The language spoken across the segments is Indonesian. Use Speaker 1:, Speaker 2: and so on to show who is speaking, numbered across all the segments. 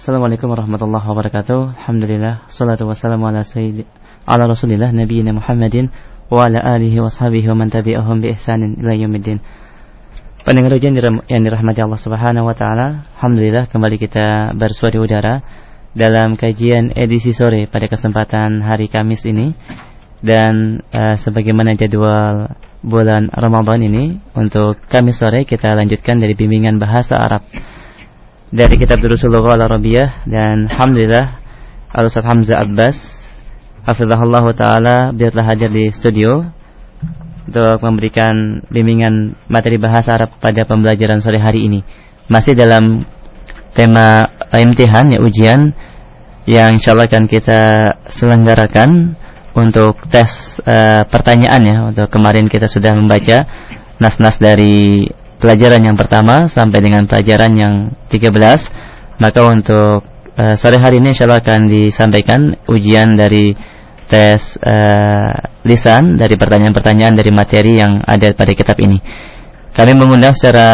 Speaker 1: Assalamualaikum warahmatullahi wabarakatuh. Alhamdulillah, salatu wassalamu ala rasulillah nabiyina Muhammadin wa ala alihi wa sahbihi wa man tabi'ahum bi ihsanin ila yaumiddin. Pendengar ujian yang dirahmati Allah Subhanahu wa taala, alhamdulillah kembali kita bersua di udara dalam kajian edisi sore pada kesempatan hari Kamis ini. Dan sebagaimana jadwal bulan Ramadan ini, untuk Kamis sore kita lanjutkan dari bimbingan bahasa Arab dari kitab Durusul Lughah Al-Arabiyyah. Dan alhamdulillah Al-Ustaz Hamzah Abbas hafizahullah taala beliau telah hadir di studio untuk memberikan bimbingan materi bahasa Arab pada pembelajaran sore hari ini. Masih dalam tema imtihan, ya, ujian yang insyaallah akan kita selenggarakan untuk tes pertanyaan, ya. Untuk kemarin kita sudah membaca nas-nas dari pelajaran yang pertama sampai dengan pelajaran yang 13. Maka untuk sore hari ini insyaallah akan disampaikan ujian dari tes lisan dari pertanyaan-pertanyaan dari materi yang ada pada kitab ini. Kami mengundang secara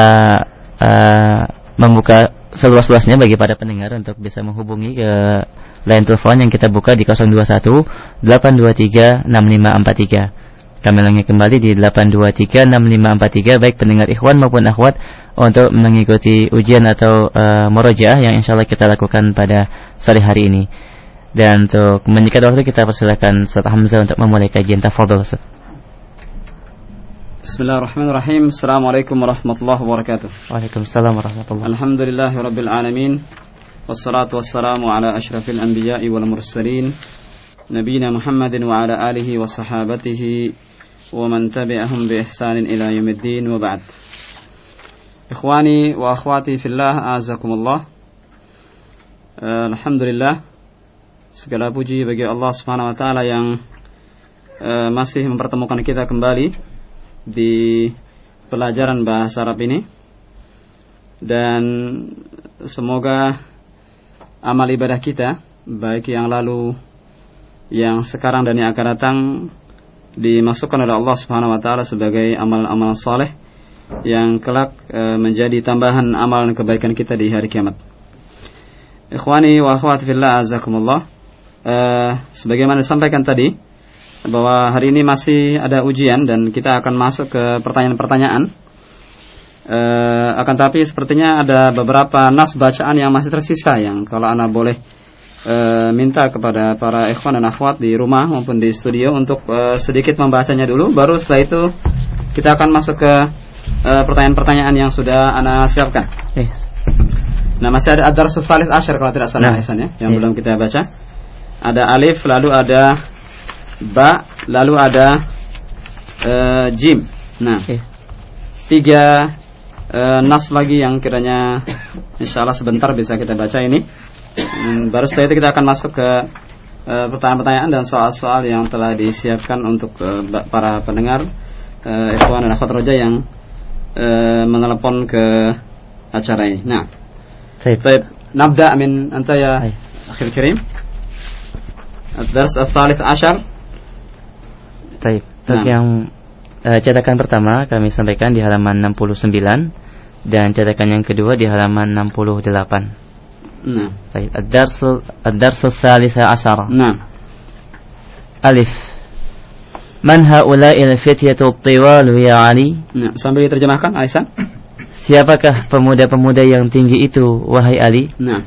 Speaker 1: membuka seluas-luasnya bagi para pendengar untuk bisa menghubungi ke line telepon yang kita buka di 021 823 6543. Kami ulangi kembali di 8236543, baik pendengar ikhwan maupun akhwat, untuk mengikuti ujian atau murojaah yang insyaallah kita lakukan pada sore hari ini. Dan untuk menyingkat waktu, kita persilakan Ustaz Hamzah untuk memulai kajian. Tafadhol Ustaz.
Speaker 2: Bismillahirrahmanirrahim. Assalamualaikum warahmatullahi wabarakatuh.
Speaker 1: Waalaikumsalam warahmatullahi wabarakatuh.
Speaker 2: Alhamdulillahirabbil alamin. Wassalatu wassalamu ala asyrafil anbiya'i wal mursalin, nabiyina Muhammadin wa ala alihi wa sahabatihi wa man tabi'ahum bi ihsanin ila yaumiddin, wa ba'd. Ikhwani wa akhwati fillah, a'azakumullah. Alhamdulillah, segala puji bagi Allah Subhanahu wa taala yang masih mempertemukan kita kembali di pelajaran bahasa Arab ini. Dan semoga amal ibadah kita, baik yang lalu, yang sekarang dan yang akan datang, dimasukkan oleh Allah Subhanahu wa taala sebagai amalan-amalan saleh yang kelak menjadi tambahan amalan kebaikan kita di hari kiamat. Ikhwani wa akhwati fillah, azakumullah. Sebagaimana disampaikan tadi, bahwa hari ini masih ada ujian dan kita akan masuk ke pertanyaan-pertanyaan. Akan tapi sepertinya ada beberapa nas bacaan yang masih tersisa, yang kalau ana boleh minta kepada para ikhwan dan akhwat di rumah maupun di studio untuk sedikit membacanya dulu, baru setelah itu kita akan masuk ke pertanyaan-pertanyaan yang sudah ana siapkan. Nah, masih ada ad-darsus tsalits asyar kalau tidak salah, ya, yang belum kita baca. Ada alif, lalu ada ba, lalu ada jim. Nah, 3 nas lagi yang kiranya insyaallah sebentar bisa kita baca ini. Baru setelah itu kita akan masuk ke pertanyaan-pertanyaan dan soal-soal yang telah disiapkan untuk para pendengar ikhwan dan akhwat roja yang menelepon ke acara ini. Nah, baik, nabda min anta ya akhil karim. Ad-dars ats-tsalits asyar.
Speaker 1: Baik, untuk yang cetakan pertama kami sampaikan di halaman 69 dan cetakan yang kedua di halaman 68.
Speaker 2: Nah,
Speaker 1: baik, ad-darsus tsalits asyar.
Speaker 2: Nah,
Speaker 1: alif, man haula'il fityatu at-tiwalu ya Ali?
Speaker 2: Nah, sambil diterjemahkan Aisyah.
Speaker 1: Siapakah pemuda-pemuda yang tinggi itu wahai Ali?
Speaker 2: Nah,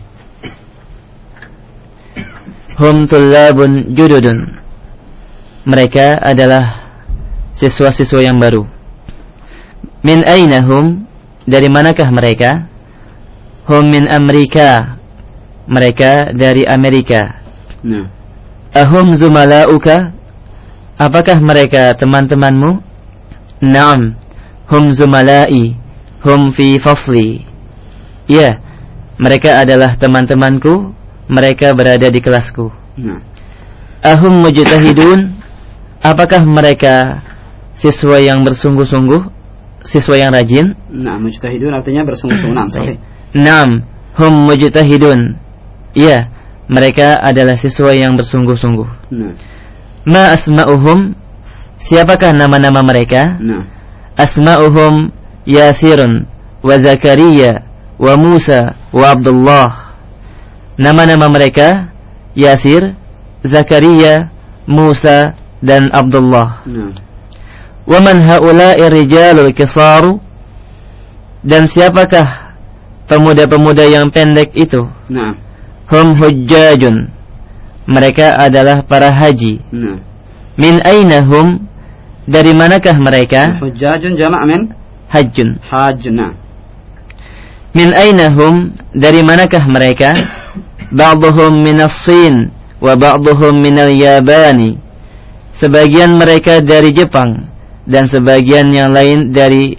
Speaker 1: hum tullabun jududun. Mereka adalah siswa-siswa yang baru. Min aina hum? Dari manakah mereka? Hum min Amerika. Mereka dari Amerika.
Speaker 2: Nah,
Speaker 1: ahum zumalauka? Apakah mereka teman-temanmu? Naam, hum zumalai, hum fi fasli. Ya, mereka adalah teman-temanku, mereka berada di kelasku.
Speaker 2: Nah,
Speaker 1: ahum mujtahidun? Apakah mereka siswa yang bersungguh-sungguh, siswa yang rajin?
Speaker 2: Nah, mujtahidun artinya bersungguh-sungguh. Naam, sahih.
Speaker 1: Naam, hum mujtahidun. Ya, mereka adalah siswa yang bersungguh-sungguh.
Speaker 2: Nah,
Speaker 1: ma asma'uhum? Siapakah nama-nama mereka?
Speaker 2: nah,
Speaker 1: Asma'uhum Yasirun wa Zakaria wa Musa wa Abdullah. Nama-nama mereka Yasir, Zakaria, Musa, dan Abdullah. Wa man haula'i rijalul kisaru, dan siapakah pemuda-pemuda yang pendek itu? Hum hujjajun, mereka adalah para haji. Min aina hum, dari manakah mereka?
Speaker 2: Hujjajun jama' min
Speaker 1: hajjun.
Speaker 2: Hajjun.
Speaker 1: Min aina hum, dari manakah mereka? Ba'dhum min as-Sin wa ba'dhum min al-Yabani, sebagian mereka dari Jepang dan sebagian yang lain dari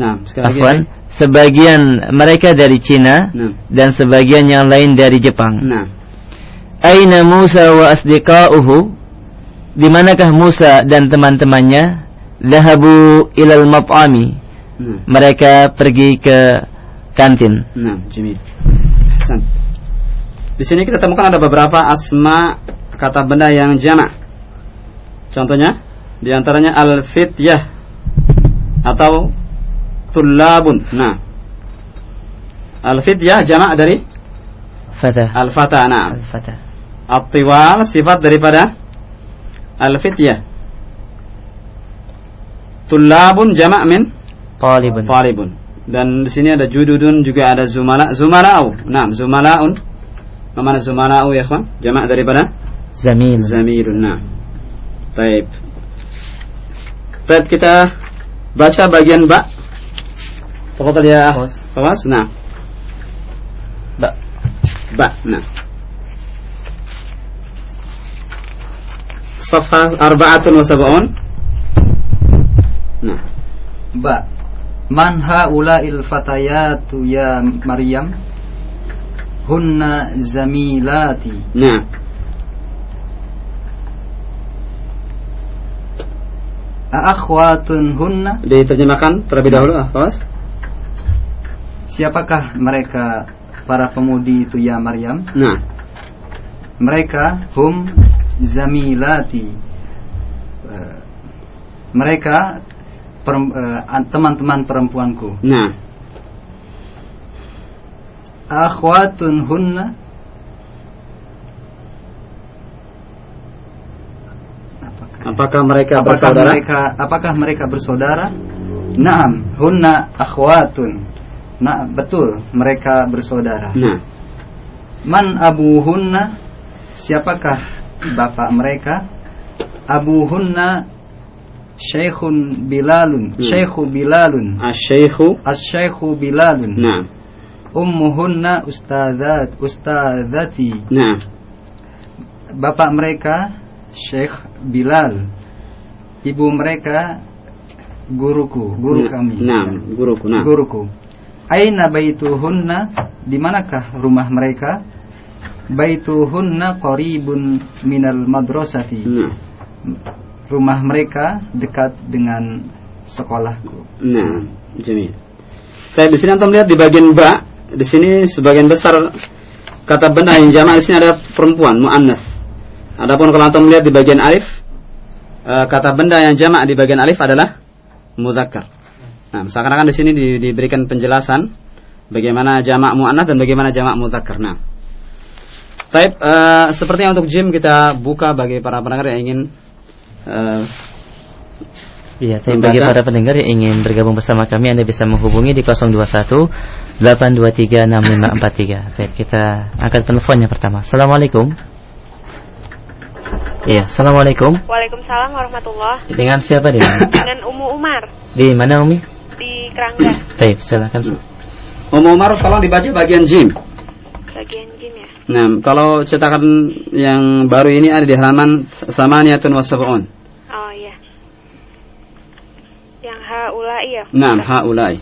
Speaker 1: sebagian mereka dari Cina dan sebagian yang lain dari Jepang. Aina Musa wa asdiqa'uhu, di manakah Musa dan teman-temannya? Dhahabu ilal mat'ami, mereka pergi ke kantin.
Speaker 2: Jamil. Hasan. Di sini kita temukan ada beberapa asma kata benda yang jamak. Contohnya, di antaranya al-fityah atau tullabun. Al-fityah jamak dari
Speaker 1: fatah.
Speaker 2: Al-fatah.
Speaker 1: Al-fatah.
Speaker 2: At-tiwal sifat daripada al-fityah. Tullabun jamak min talibun. Dan di sini ada jududun, juga ada zumala'u. Zumala'un. Mana zumala'u ya ikhwan? Jamak daripada zamilun. Baik, kita baca bagian ba. Tafadhal ya Fawaz. Ba. Safha 74.
Speaker 3: Ba. Man haula'il fatayatu ya Maryam? Hunna zamilati. Akhwatun hunna.
Speaker 2: Diterjemahkan terlebih dahulu, Fawaz.
Speaker 3: Siapakah mereka para pemudi itu ya Maryam? Mereka hum zamilati. Mereka teman-teman perempuanku. Akhwatun hunna.
Speaker 2: Apakah mereka bersaudara?
Speaker 3: Apakah mereka bersaudara? Naam, hunna akhwatun. Betul, mereka bersaudara. Man abuhunna, siapakah bapak mereka? Abuhunna Syekhun Bilalun. Syekhu Bilalun. Asy-Syeikhu Bilalun. Ummuhunna ustadzati. Bapak mereka Syekh Bilal. Ibu mereka guru kami. Guruku. Aina baituhunna, di manakah rumah mereka? Baituhunna qaribun minal madrasati. Rumah mereka dekat dengan sekolahku.
Speaker 2: Jamil. Baik, di sini antum lihat di bagian ba, di sini sebagian besar kata benda yang jamak di sini ada perempuan, muannats. Adapun kalau antum lihat di bagian alif, kata benda yang jamak di bagian alif adalah mudzakkar. Seakan-akan di sini diberikan penjelasan bagaimana jamak muannats dan bagaimana jamak mudzakkar. Baik, sepertinya untuk jim kita buka bagi para pendengar yang ingin
Speaker 1: bagi para pendengar yang ingin bergabung bersama kami, Anda bisa menghubungi di 021 823 6543. Baik, kita angkat penelponnya pertama. Assalamualaikum. Iya, assalamualaikum.
Speaker 4: Waalaikumsalam warahmatullahi.
Speaker 1: Dengan siapa di mana?
Speaker 4: Dengan Ummu Umar.
Speaker 1: Di mana Umi?
Speaker 4: Di Kerangga.
Speaker 1: Baik, silakan.
Speaker 2: Ummu Umar, tolong dibaca bagian jim.
Speaker 4: Bagian jim ya.
Speaker 2: Nah, kalau cetakan yang baru ini ada di halaman 78.
Speaker 4: Oh iya. Yang haula'i ya.
Speaker 2: Nah, haula'i.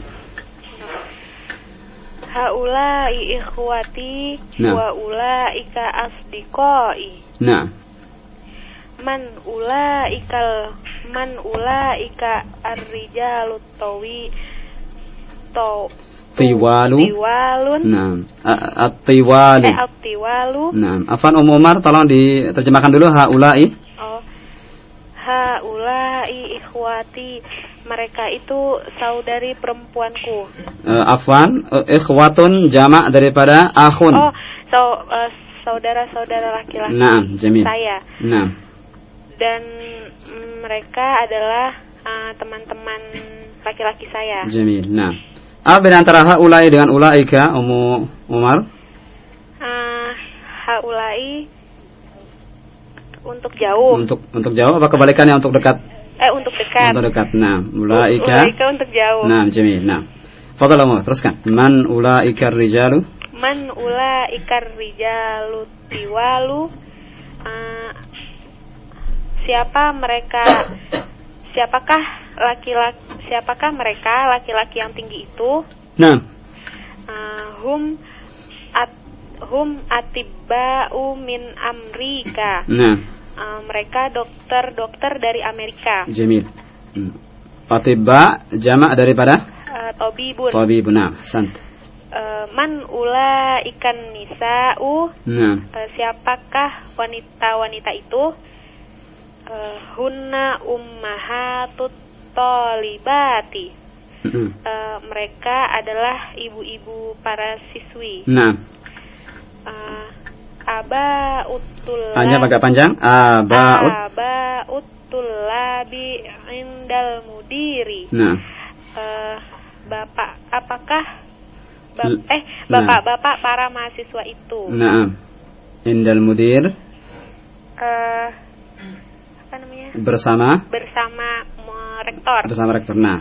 Speaker 4: Haula'i ikhwati wa ulaika asdiqai.
Speaker 2: Nah.
Speaker 4: Man ulaika ar-rijalut tiwalun.
Speaker 2: Nah, at-tiwalu.
Speaker 4: At-tiwalu.
Speaker 2: Nah, afan Umar, tolong diterjemahkan dulu haula'i.
Speaker 4: Haula'i ikhwati, mereka itu saudari perempuanku.
Speaker 2: Afwan, ikhwatun jamak daripada akhun.
Speaker 4: saudara-saudara laki-laki
Speaker 2: Naam, jamil.
Speaker 4: saya.
Speaker 2: Naam.
Speaker 4: Dan mereka adalah teman-teman laki-laki saya.
Speaker 2: Jamil. Naam. Apa beda antara haulai dengan ulaika, Ummu Umar?
Speaker 4: Haulai untuk jauh.
Speaker 2: Untuk jauh apa kebalikannya untuk dekat?
Speaker 4: Untuk dekat.
Speaker 2: Untuk dekat. Naam. Ulaika
Speaker 4: untuk jauh.
Speaker 2: Naam, jamil. Naam. Fadhal Umar, teruskan. Man ulaika rijalu?
Speaker 4: Man ulaika rijalu tiwalu. Siapakah mereka laki-laki yang tinggi itu?
Speaker 2: Naam.
Speaker 4: Hum atibba'u min Amerika.
Speaker 2: Naam.
Speaker 4: Mereka dokter dari Amerika.
Speaker 2: Jamil. Atibba jamak daripada
Speaker 4: Tabibun.
Speaker 2: Tabibun. Naam, sant.
Speaker 4: Man ula'ikan nisa'u.
Speaker 2: Naam.
Speaker 4: Siapakah wanita-wanita itu? Hunna ummahatut thalibati. Mereka adalah ibu-ibu para siswi.
Speaker 2: Naam. Hanya agak panjang.
Speaker 4: Aba'utullabi indal mudiri.
Speaker 2: Nah.
Speaker 4: Bapak-bapak para mahasiswa itu.
Speaker 2: Naam. Indal mudir.
Speaker 4: Apa namanya?
Speaker 2: Bersama
Speaker 4: rektor.
Speaker 2: Bersama rektor. Nah.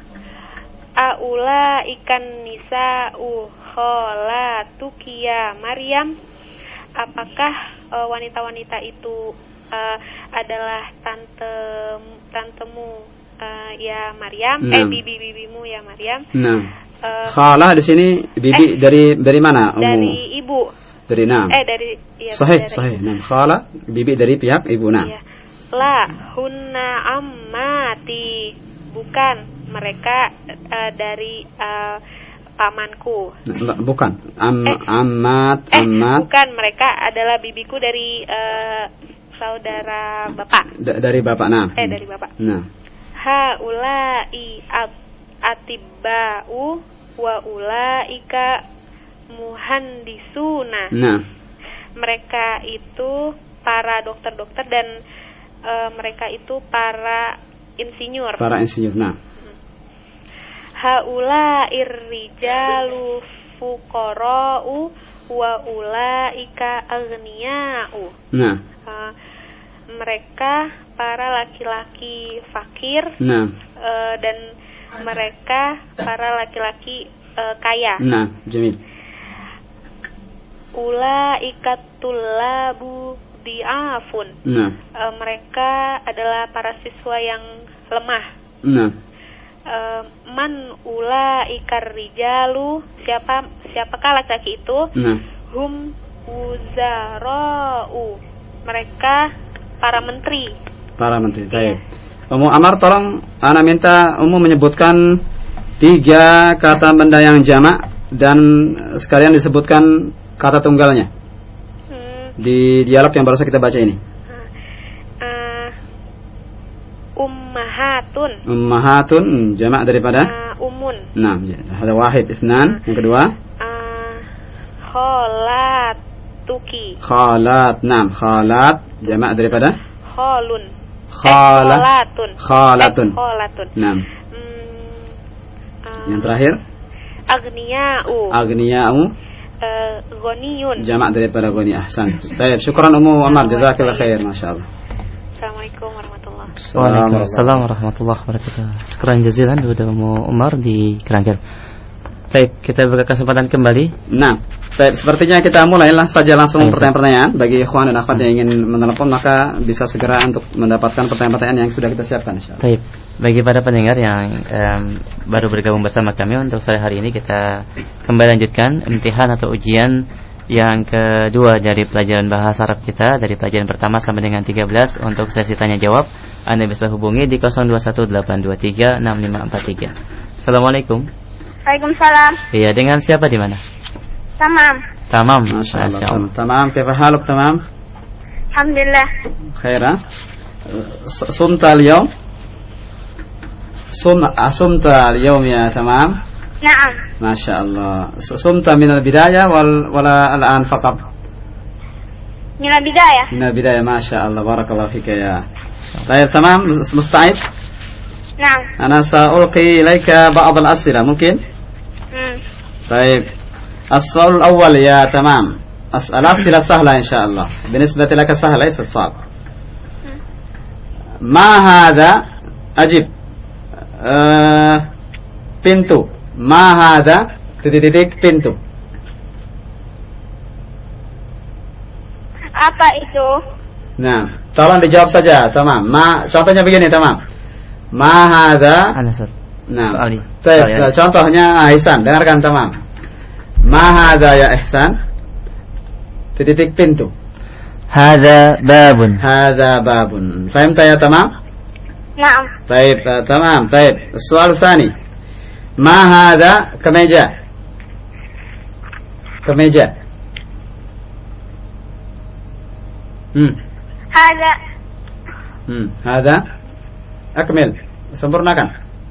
Speaker 4: Aula ikan nisa'u kholatuki ya Maryam. Apakah wanita-wanita itu adalah tantemu ya Maryam? Bibi-bibimu ya Maryam.
Speaker 2: Nah. Khalah di sini bibi dari mana?
Speaker 4: Dari ibu.
Speaker 2: Dari Naam. Sahih. Naam. Khalah bibi dari pihak ibu. Nah.
Speaker 4: Iya. La hunna ammati. Bukan, mereka dari pamanku.
Speaker 2: Bukan. Ammat.
Speaker 4: Bukan, mereka adalah bibiku dari saudara bapak.
Speaker 2: Dari bapak. Nah.
Speaker 4: Dari bapak.
Speaker 2: Nah.
Speaker 4: Haulai atibba'u wa ulaika muhandisuna.
Speaker 2: Nah. Mereka
Speaker 4: itu para dokter-dokter dan mereka itu para insinyur. Nah. Haula irrijalu fuqara'u wa ulaika aghniya'u.
Speaker 2: Nah.
Speaker 4: Mereka para laki-laki fakir.
Speaker 2: Nah.
Speaker 4: Dan mereka para laki-laki kaya.
Speaker 2: Nah, jamil.
Speaker 4: Ulaika tullabu di'afun.
Speaker 2: Nah.
Speaker 4: Mereka adalah para siswa yang lemah.
Speaker 2: Nah.
Speaker 4: Man ulaikar rijalu. Siapakah laki-laki itu?
Speaker 2: Nah.
Speaker 4: Hum wuzara'u. Mereka para menteri. Baik.
Speaker 2: Ummu Amar, tolong ana minta Ummu menyebutkan 3 kata benda yang jamak dan sekalian disebutkan kata tunggalnya. Di dialog yang baru saja kita baca ini. Ummahatun jamak daripada
Speaker 4: umun.
Speaker 2: Nah, ada wahid, itsnan. Yang kedua
Speaker 4: kholatuki.
Speaker 2: Khalat jamak daripada
Speaker 4: kholatun.
Speaker 2: Nah. Yang terakhir aghniya'u
Speaker 4: ghaniyun.
Speaker 2: Jamak daripada ghani. Ahsan. Baik, syukran Ummu Amar, jazakallahu khair, masyaallah.
Speaker 4: Assalamualaikum warahmatullahi wabarakatuh.
Speaker 1: Waalaikumsalam warahmatullahi wabarakatuh. Syukran jazilan kepada Ummu Umar di Kerangkil. Baik, kita beri kesempatan kembali.
Speaker 2: Nah, baik, sepertinya kita mulailah saja langsung pertanyaan-pertanyaan. Bagi ikhwan dan akhwat yang ingin menelepon, maka bisa segera untuk mendapatkan pertanyaan-pertanyaan yang sudah kita siapkan, insyaallah.
Speaker 1: Baik, bagi para pendengar yang baru bergabung bersama kami untuk sore hari ini, kita kembali lanjutkan imtihan atau ujian yang kedua dari pelajaran bahasa Arab kita, dari pelajaran pertama sampai dengan 13. Untuk sesi tanya jawab, Anda bisa hubungi di 0218236543. Assalamualaikum.
Speaker 5: Waalaikumsalam.
Speaker 1: Iya, dengan siapa di mana?
Speaker 5: Tamam.
Speaker 2: Masyaallah. Tamam, kaifa haluk tamam?
Speaker 5: Alhamdulillah.
Speaker 2: Khaira. Sumta al-yawm? Sumta al-yawm ya tamam?
Speaker 5: Naam.
Speaker 2: Masyaallah. Sumta min al-bidayah wala al-an faqat?
Speaker 5: من البداية.
Speaker 2: من البداية ما شاء الله بارك الله فيك يا. طيب تمام مستعد؟
Speaker 5: نعم.
Speaker 2: أنا سألقي إليك بعض الأسئلة ممكن؟ طيب السؤال الأول يا تمام. الأسئلة سهلة إن شاء الله بالنسبة لك سهلة ليست صعبة. ما هذا أجب pintu. ما هذا titik pintu.
Speaker 5: Apa itu?
Speaker 2: Nah, tolong dijawab saja, tamam. Contohnya begini, tamam. Ma hadza. Nah, contohnya Ihsan, dengarkan, tamam. Ma hadza ya Ihsan. Titik pintu.
Speaker 1: Hadza babun.
Speaker 2: Hadza babun. Fahimta ya, tamam?
Speaker 5: Naam.
Speaker 2: Baik, tamam. Baik. Soal tsani. Ma hadza kemeja. Kemeja.
Speaker 5: Hadza.
Speaker 2: Hadza. Akmil. Sempurnakan.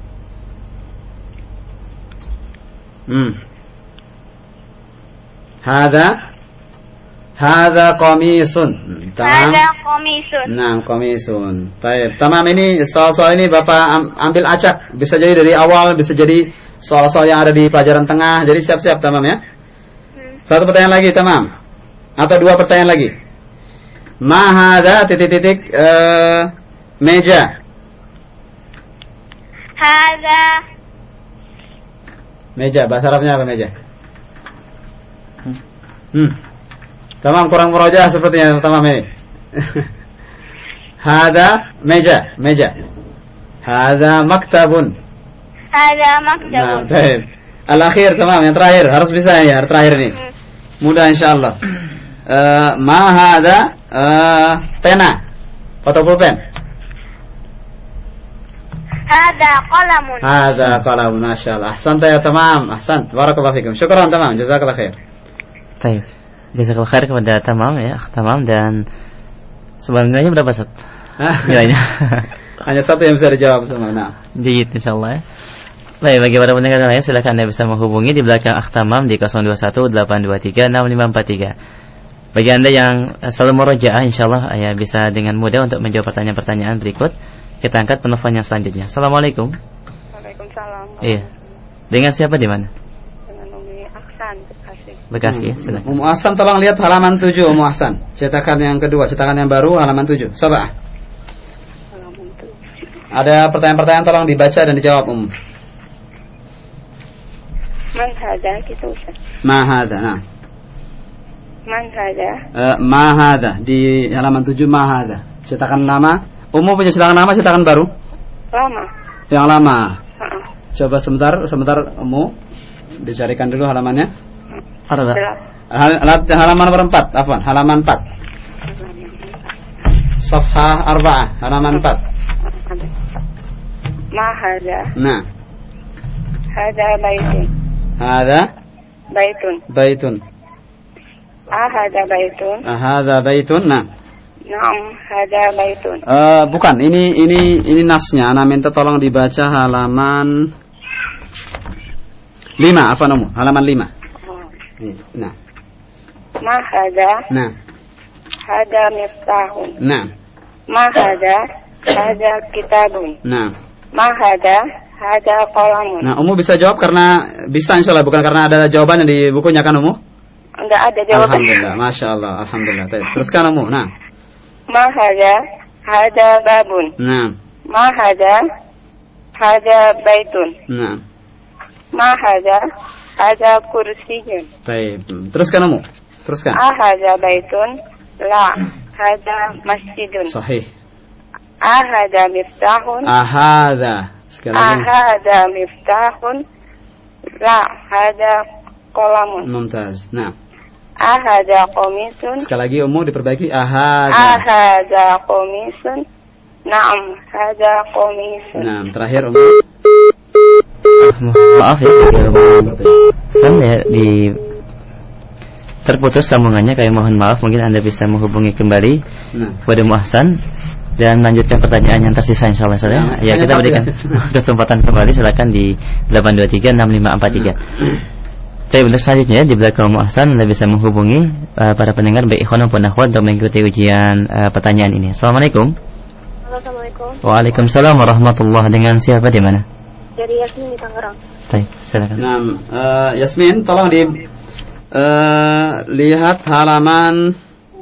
Speaker 2: Hadza qamisun.
Speaker 5: Hadza qamisun.
Speaker 2: Nah, qamisun. Baik. Tamam, ini soal-soal ini Bapak ambil acak. Bisa jadi dari awal, bisa jadi soal-soal yang ada di pelajaran tengah. Jadi siap-siap, tamam ya. Satu pertanyaan lagi, tamam. Atau dua pertanyaan lagi. Ma hadza titik-titik meja.
Speaker 5: Hadza.
Speaker 2: Meja, bahasa Arabnya apa meja? Tamam, kurang murojaah sepertinya, tamam ini. Hadza meja, meja. Hadza maktabun.
Speaker 5: Hadza maktabun.
Speaker 2: Nah, baik. Al-akhir, tamam, yang terakhir harus bisa ya, terakhir ini. Mudah insyaallah. Ma hadza pena. Fotopulpen.
Speaker 5: Hadza qalamun.
Speaker 2: Hadza qalamun, masyaallah. Ahsanta ya, tamam. Ahsant. Barakallahu fikum. Syukran, tamam. Jazakallahu khair.
Speaker 1: Baik. Jazakallahu khair kepada Tamam ya, Tamam. Dan sebenarnya berapa Ustaz? Nilainya?
Speaker 2: Hanya satu yang bisa dijawab, tamam. Nah.
Speaker 1: Jayid insyaallah ya. Baik, bagi para pendengar lainnya silakan Anda bisa menghubungi di belakang Tamam di 0218236543. Bagi Anda yang selalu murojaah insyaallah ya bisa dengan mudah untuk menjawab pertanyaan-pertanyaan berikut. Kita angkat penelpon yang selanjutnya. Assalamualaikum.
Speaker 5: Waalaikumsalam.
Speaker 1: Iya. Dengan siapa di mana?
Speaker 5: Dengan Umi Ahsan, Bekasi.
Speaker 1: Bekasi ya, silakan.
Speaker 2: Ummu Ahsan, tolong lihat halaman 7 Ummu Ahsan. Cetakan yang kedua, cetakan yang baru halaman 7. Coba.
Speaker 5: Halaman 7.
Speaker 2: Ada pertanyaan-pertanyaan, tolong dibaca dan dijawab, Ummu.
Speaker 5: Man hadza gitu Ustaz.
Speaker 2: Ma hadza. Nah.
Speaker 5: Man hadza.
Speaker 2: Ma hadza di halaman 7 ma hadza. Cetakan lama. Ummu punya cetakan lama, cetakan baru?
Speaker 5: Lama.
Speaker 2: Yang lama. Coba sebentar Ummu dicarikan dulu halamannya.
Speaker 1: Ada.
Speaker 2: Halaman nomor 4, afwan, halaman 4. Safhah 4, halaman 4.
Speaker 5: Ma hadza.
Speaker 2: Nah.
Speaker 5: Hadza baitun.
Speaker 2: Hadza
Speaker 5: Baitun.
Speaker 2: baitun.
Speaker 5: Hadza baitun.
Speaker 2: Hadza baitun. Nah.
Speaker 5: Naam, hadza baitun.
Speaker 2: Bukan, ini nasnya. Ana minta tolong dibaca halaman 5, apa nomor? Halaman 5. Nah.
Speaker 5: Ma hadza.
Speaker 2: Nah.
Speaker 5: Hadza miftahun.
Speaker 2: Nah.
Speaker 5: Ma hadza. Hadza kitabun.
Speaker 2: Nah.
Speaker 5: Ma hadza. Hadza qalamun.
Speaker 2: Nah, Ummu bisa jawab karena bisa insyaallah, bukan karena ada jawabannya di bukunya kan, Ummu?
Speaker 5: Enggak ada jawabannya.
Speaker 2: Alhamdulillah, masyaallah, alhamdulillah. Teruskan, Ummu. Nah.
Speaker 5: Ma hadza. Hadza babun.
Speaker 2: Nah.
Speaker 5: Ma hadza. Hadza baitun.
Speaker 2: Nah.
Speaker 5: Ma hadza. Hadza kursiyun.
Speaker 2: Baik. Teruskan, Ummu. Teruskan.
Speaker 5: Hadza baitun. La. Hadza masjidun.
Speaker 2: Sahih.
Speaker 5: Hadza miftahun.
Speaker 2: Hadza. Sekali lagi.
Speaker 5: Hadza miftahun. La. Hadza qalamun.
Speaker 2: Mumtaz. Nah.
Speaker 5: Hadza qamisun.
Speaker 2: Sekali lagi, Ummu diperbaiki. Hadza.
Speaker 5: Hadza qamisun. Naam, hadza qamisun.
Speaker 2: Nah, terakhir, Ummu.
Speaker 1: Maaf ya, saya terputus sambungannya, kayak mohon maaf. Mungkin Anda bisa menghubungi kembali kepada Muhsan dan lanjutkan pertanyaan yang tersisa insyaallah saya. Ya, kita berikan kesempatan kembali, silakan di 8236543. Tapi untuk selanjutnya di belakang Muhsan Anda bisa menghubungi para pendengar baik ikhwan maupun akhwat untuk mengikuti ujian pertanyaan ini. Assalamualaikum.
Speaker 4: Assalamualaikum.
Speaker 1: Waalaikumsalam warahmatullahi. Dengan siapa di mana?
Speaker 4: Dari Yasmin di Tangerang.
Speaker 1: Baik, silakan.
Speaker 2: Nah, Yasmin, tolong lihat halaman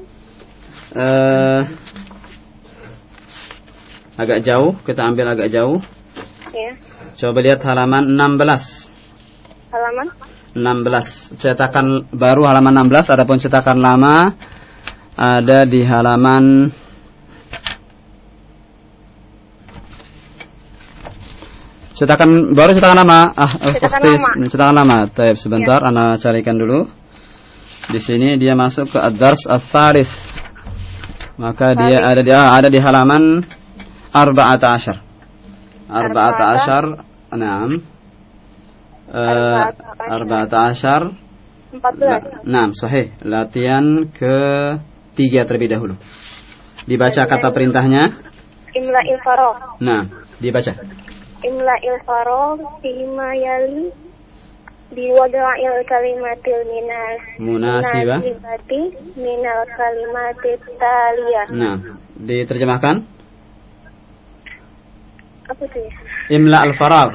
Speaker 2: agak jauh, kita ambil agak jauh.
Speaker 4: Ya.
Speaker 2: Coba lihat halaman 16.
Speaker 4: Halaman
Speaker 2: 16. Cetakan baru halaman 16, adapun cetakan lama ada di halaman cetakan baru, cetakan lama. Cetakan lama. Baik, sebentar, ya. Ana carikan dulu. Di sini dia masuk ke ad-dars ats-tsalits. Maka dia ada di halaman 14. 14. Naam. 14. Naam, sahih. Latihan ke-3 terlebih dahulu. Dibaca kata perintahnya.
Speaker 4: Imla'il faragh.
Speaker 2: Nah, dibaca.
Speaker 4: Imla'il faragh fima yali biwada'il kalimatil
Speaker 2: munasibah
Speaker 4: minal kalimatit taliyah.
Speaker 2: Nah, diterjemahkan.
Speaker 4: Apa itu ya?
Speaker 2: Imla al-faragh.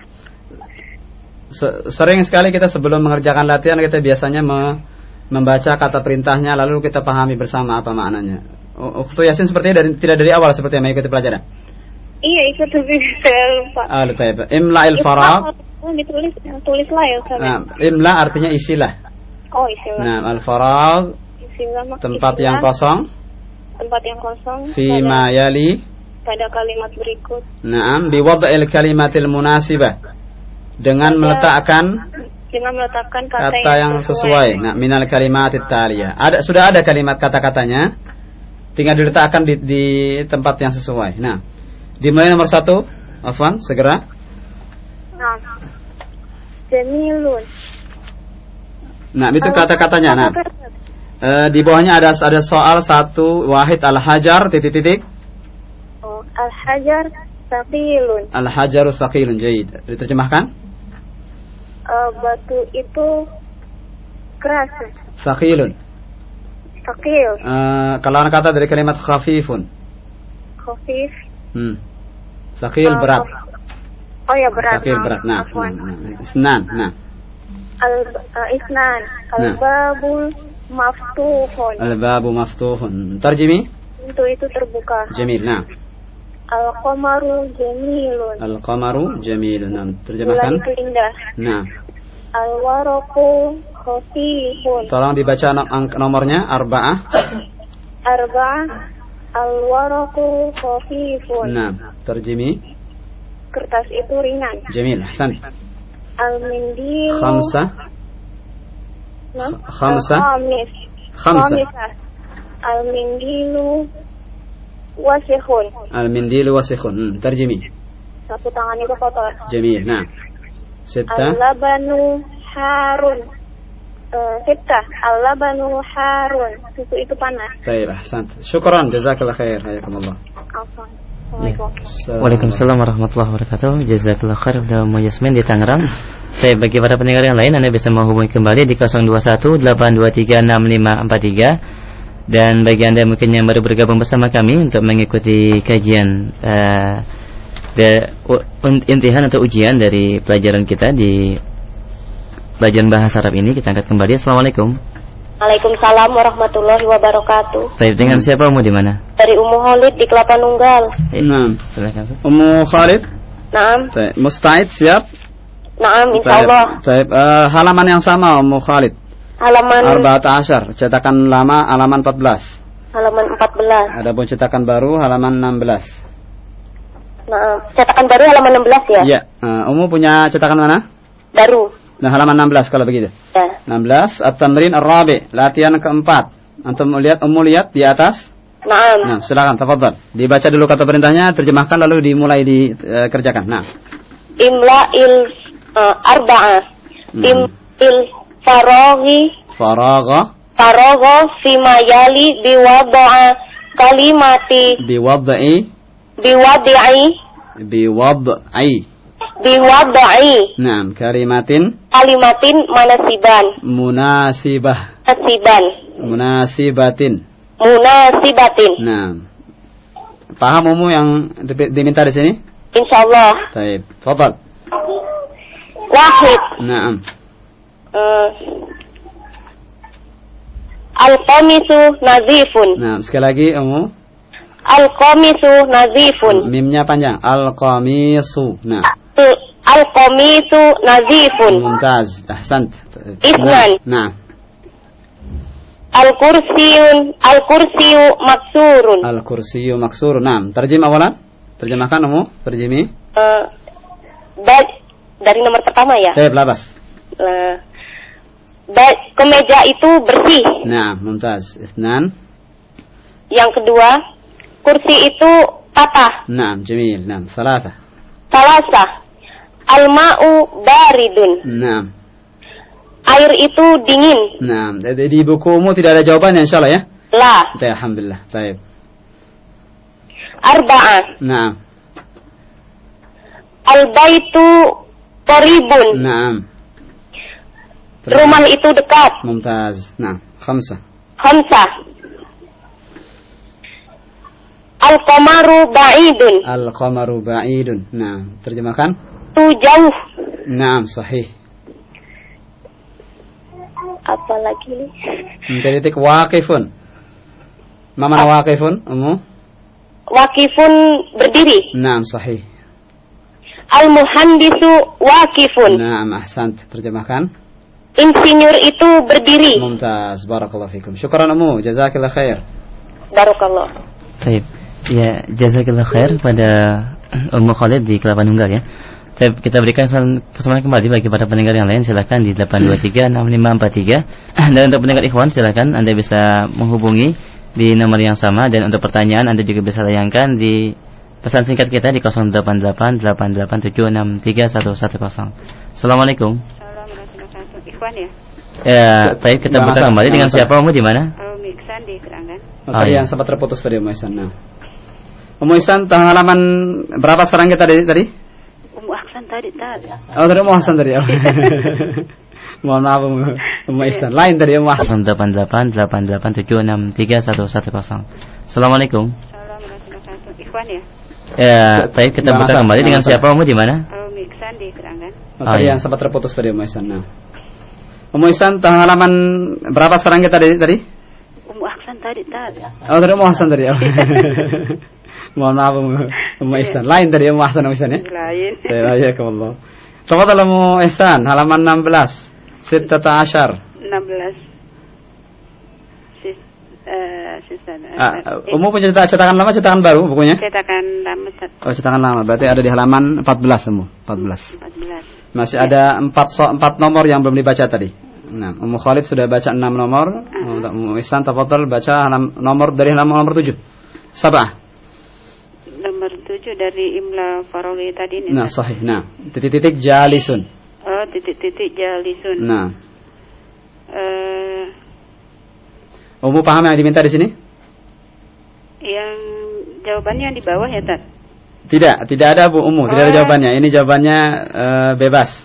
Speaker 2: Sering sekali kita sebelum mengerjakan latihan kita biasanya membaca kata perintahnya lalu kita pahami bersama apa maknanya. Ukhtu Yasin sepertinya tidak dari awal seperti yang mengikuti pelajaran.
Speaker 4: Iya, ikut tapi saya lupa.
Speaker 2: Baik. Imla al-faragh.
Speaker 4: Tulis lah ya, Ustaz.
Speaker 2: Nah, imla artinya isilah.
Speaker 4: Oh, isilah.
Speaker 2: Nah, al-faragh tempat yang kosong.
Speaker 4: Tempat yang kosong.
Speaker 2: Fima yali.
Speaker 4: Pada kalimat berikut.
Speaker 2: Naam, biwad'il kalimatil munasibah. Dengan meletakkan kata yang sesuai. Nah, minal kalimatit taliyah. Sudah ada kalimat kata-katanya. Tinggal diletakkan di tempat yang sesuai. Nah, dimulai nomor 1. Afwan, segera.
Speaker 4: Nah, jamilun.
Speaker 2: Nah, itu kata-katanya. Nah, di bawahnya ada soal 1 wahid al-hajar titik-titik.
Speaker 4: Oh, al-hajar thaqilun.
Speaker 2: Al-hajaru thaqilun, jayid. Diterjemahkan?
Speaker 4: Batu itu keras.
Speaker 2: Thaqilun.
Speaker 4: Thaqil.
Speaker 2: Kalau kata dari kalimat khafifun.
Speaker 4: Khafif.
Speaker 2: Thaqil berat.
Speaker 4: Oh ya, berat.
Speaker 2: Thaqil berat. Nah. Isnan. Nah.
Speaker 4: Isnan. Al-babul maftuhun.
Speaker 2: Al-babu maftuhun. Tarjimi?
Speaker 4: Pintu itu terbuka.
Speaker 2: Jamil. Nah.
Speaker 4: Al-qamaru jamilun.
Speaker 2: Al-qamaru jamilun. Nah, terjemahkan.
Speaker 4: Bulan itu indah.
Speaker 2: Nah.
Speaker 4: Al-waraqu khafifun.
Speaker 2: Tolong dibaca nomornya 4.
Speaker 4: 4. Al-waraqu khafifun.
Speaker 2: Nah, terjemi.
Speaker 4: Kertas itu ringan.
Speaker 2: Jamil, ahsan.
Speaker 4: Al-mindil.
Speaker 2: Khamsa.
Speaker 4: Al-mindilu wasikhun.
Speaker 2: Al-mindilu wasikhun. Terjemi.
Speaker 4: Sapu tangan itu kotor.
Speaker 2: Jamil. Nah. 6.
Speaker 4: Al-labanu harun. 6. Al-labanu harun. Susu itu panas.
Speaker 2: Baik, ahsan. Syukran, jazakallah khair. Hayakumullah.
Speaker 1: Waalaikumsalam warahmatullahi wabarakatuh. Jazakallah khair dari Yasmin di Tangerang. Saya bagi para pendengar yang lain, Anda bisa menghubungi kembali di 0218236543. Dan bagi Anda mungkin yang baru bergabung bersama kami untuk mengikuti kajian intihan atau ujian dari pelajaran kita di pelajaran bahasa Arab ini, kita angkat kembali. Assalamualaikum.
Speaker 4: Waalaikumsalam warahmatullahi wabarakatuh.
Speaker 1: Baik, dengan siapa, Ummu di mana?
Speaker 4: Dari Ummu Khalid di Kelapa Nunggal.
Speaker 2: Naam.
Speaker 1: Silakan.
Speaker 2: Ummu Khalid?
Speaker 4: Naam.
Speaker 2: Baik, musta'id, siap?
Speaker 4: Naam, insyaallah.
Speaker 2: Baik, halaman yang sama Ummu Khalid.
Speaker 4: Halaman
Speaker 2: 14, cetakan lama halaman 14.
Speaker 4: Halaman 14.
Speaker 2: Adapun cetakan baru halaman 16.
Speaker 4: Nah, cetakan baru halaman 16 ya?
Speaker 2: Iya. Ummu punya cetakan mana?
Speaker 4: Baru.
Speaker 2: Nah, halaman 16 kalau begitu.
Speaker 4: Ya.
Speaker 2: 16, at-tamrin ar-rabi', latihan keempat. Antum Ummu lihat di atas?
Speaker 4: Naam.
Speaker 2: Nah, silakan, tafadhal. Dibaca dulu kata perintahnya, terjemahkan lalu dimulai dikerjakan. Nah.
Speaker 4: Imla'il arba'ah. Imla'il faragha fima yali biwadda'a kalimati biwadda'i
Speaker 2: Naam, kalimatin
Speaker 5: kalimatin manasiban.
Speaker 2: Munasibah.
Speaker 5: Nasiban.
Speaker 2: Munasibatin.
Speaker 5: Munasibatin.
Speaker 2: Nah. Paham Umu yang diminta di sini?
Speaker 5: Insyaallah.
Speaker 2: Baik, tafadhal.
Speaker 5: Wahid.
Speaker 2: Naam.
Speaker 5: Al-qamisu nazifun.
Speaker 2: Nah, sekali lagi Umu.
Speaker 5: Al-qamisu nazifun.
Speaker 2: Mimnya panjang. Al-qamisu. Nah.
Speaker 5: Al-qamisu nazifun.
Speaker 2: Mumtaz. Ahsant.
Speaker 5: Isnan.
Speaker 2: Nah.
Speaker 5: Al-kursiyu maksurun.
Speaker 2: Al-kursiyu maksur. Nah, terjem awalan. Terjemahkan Umu. Terjemi.
Speaker 5: Dari nomor pertama ya.
Speaker 2: Labas.
Speaker 5: Kemeja itu bersih.
Speaker 2: Nah, mumtaz. Isnan.
Speaker 5: Yang kedua, kursi itu patah.
Speaker 2: Nah, jamil. Nah, salasa. Al-ma'u baridun. Nah.
Speaker 5: Air itu dingin.
Speaker 2: Nah, di bukumu tidak ada jawabannya insyaallah ya?
Speaker 5: La.
Speaker 2: Baik, alhamdulillah. Baik.
Speaker 5: Arba'ah.
Speaker 2: Nah.
Speaker 5: Al-baitu qaribun.
Speaker 2: Nah.
Speaker 5: Rumah itu dekat.
Speaker 2: Mumtaz. Nah, khamsah.
Speaker 5: Al-qamaru ba'idun.
Speaker 2: Al-qamaru ba'idun. Nah, terjemahkan.
Speaker 5: Itu jauh.
Speaker 2: Nah, sahih.
Speaker 5: Apa lagi nih?
Speaker 2: Titik waqifun. Ma mana waqifun, Ummu?
Speaker 5: Waqifun berdiri.
Speaker 2: Nah, sahih.
Speaker 5: Al-muhandisu waqifun.
Speaker 2: Nah, ahsant. Terjemahkan.
Speaker 5: Insinyur itu berdiri.
Speaker 2: Mumtaz. Barakallahu fikum. Syukran Ummu. Jazakillah khair.
Speaker 5: Barakallah.
Speaker 1: Baik. Ya, jazakillah khair pada Ummu Khalid di Kelapa Nunggal ya. Kita berikan kesempatan kembali bagi para pendengar yang lain, silakan di 8236543. Dan untuk pendengar ikhwan silakan Anda bisa menghubungi di nomor yang sama, dan untuk pertanyaan Anda juga bisa layangkan di pesan singkat kita di 088887631110. Assalamualaikum.
Speaker 4: Assalamualaikum. Ikhwan ya?
Speaker 1: Ya, baik, kita bertanya kembali dengan siapa Ummu di mana?
Speaker 4: Ummu Ihsan di Keranggan.
Speaker 2: Tadi yang sempat terputus tadi Ummu Ihsan. Nah. Ummu Ihsan halaman berapa sekarang kita tadi?
Speaker 4: Ummu Ihsan tadi.
Speaker 2: Oh, dari Ummu Ihsan tadi. Mohon maaf Ummu Ihsan. Lain tadi Ummu Ihsan.
Speaker 1: 088887631110. Assalamualaikum.
Speaker 4: Assalamualaikum. Ikhwan ya?
Speaker 1: Ya, baik, kita bertanya kembali dengan siapa Ummu di mana?
Speaker 4: Ummu Ihsan di Keranggan.
Speaker 2: Tadi yang sempat terputus tadi Ummu Ihsan. Nah. Ummu Ihsan halaman berapa sekarang kita tadi?
Speaker 4: Ummu Ihsan tadi.
Speaker 2: Oh, dari Ummu Ihsan tadi. Mohon maaf Ummu Ihsan. Lain tadi Ummu Ihsan ya?
Speaker 4: Lain.
Speaker 2: Ya, Allah. Tafadhal Ummu Ihsan, halaman 16. 16. Ummu punya cetakan lama, cetakan baru bukunya?
Speaker 4: Cetakan lama.
Speaker 2: Oh, cetakan lama. Berarti ada di halaman 14 Ummu. 14. Masih ada 4 nomor yang belum dibaca tadi. Nah, Ummu Khalid sudah baca 6 nomor. Ummu Ihsan tafadhal baca nomor dari halaman nomor 7. Sabah.
Speaker 4: Nomor 7 dari Imla Farawi tadi ini.
Speaker 2: Nah, sahih. Nah, titik-titik jalisun.
Speaker 4: Oh, titik-titik jalisun.
Speaker 2: Nah. Ummu paham yang diminta di sini?
Speaker 4: Yang jawabannya yang di bawah ya, Tat?
Speaker 2: Tidak ada Bu Ummu, tidak ada jawabannya. Ini jawabannya bebas.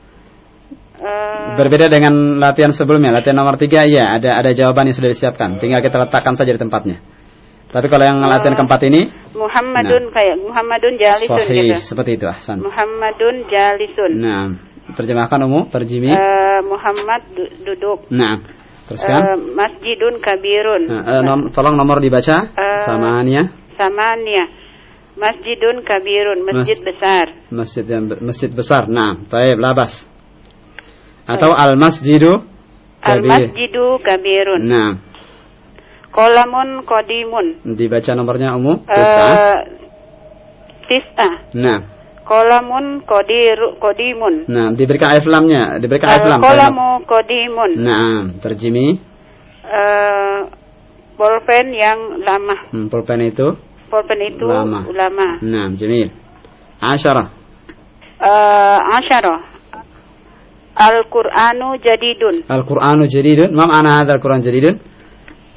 Speaker 2: Berbeda dengan latihan sebelumnya. Latihan nomor 3 iya, ada jawaban yang sudah disiapkan. Tinggal kita letakkan saja di tempatnya. Tapi kalau yang latihan keempat ini
Speaker 4: Muhammadun, kayak Muhammadun jalisun
Speaker 2: sahih,
Speaker 4: gitu.
Speaker 2: Seperti itu, ahsan.
Speaker 4: Muhammadun jalisun.
Speaker 2: Nah, terjemahkan Ummu, terjemi.
Speaker 4: Muhammad duduk.
Speaker 2: Nah, teruskan.
Speaker 4: Masjidun kabirun.
Speaker 2: Tolong nomor dibaca. Samanya.
Speaker 4: Masjidun kabirun, masjid besar.
Speaker 2: Masjid besar. Nah, baik, labas. Atau al-masjidu
Speaker 4: kabirun.
Speaker 2: Nah.
Speaker 4: Qolamun qadimun.
Speaker 2: Dibaca nomornya Ummu.
Speaker 4: Tis'ah.
Speaker 2: Nah.
Speaker 4: Qolamun qadimun.
Speaker 2: Nah, diberikan alif lamnya,
Speaker 4: Qolamu qadimun.
Speaker 2: Nah, terjemi.
Speaker 4: Pulpen yang lama.
Speaker 2: Pulpen itu ulama. Nah, jamil. Asyarah.
Speaker 4: Al-Qur'anu jadidun.
Speaker 2: Al-Qur'anu jadidun. Ma ma'na hadzal Qur'an jadidun?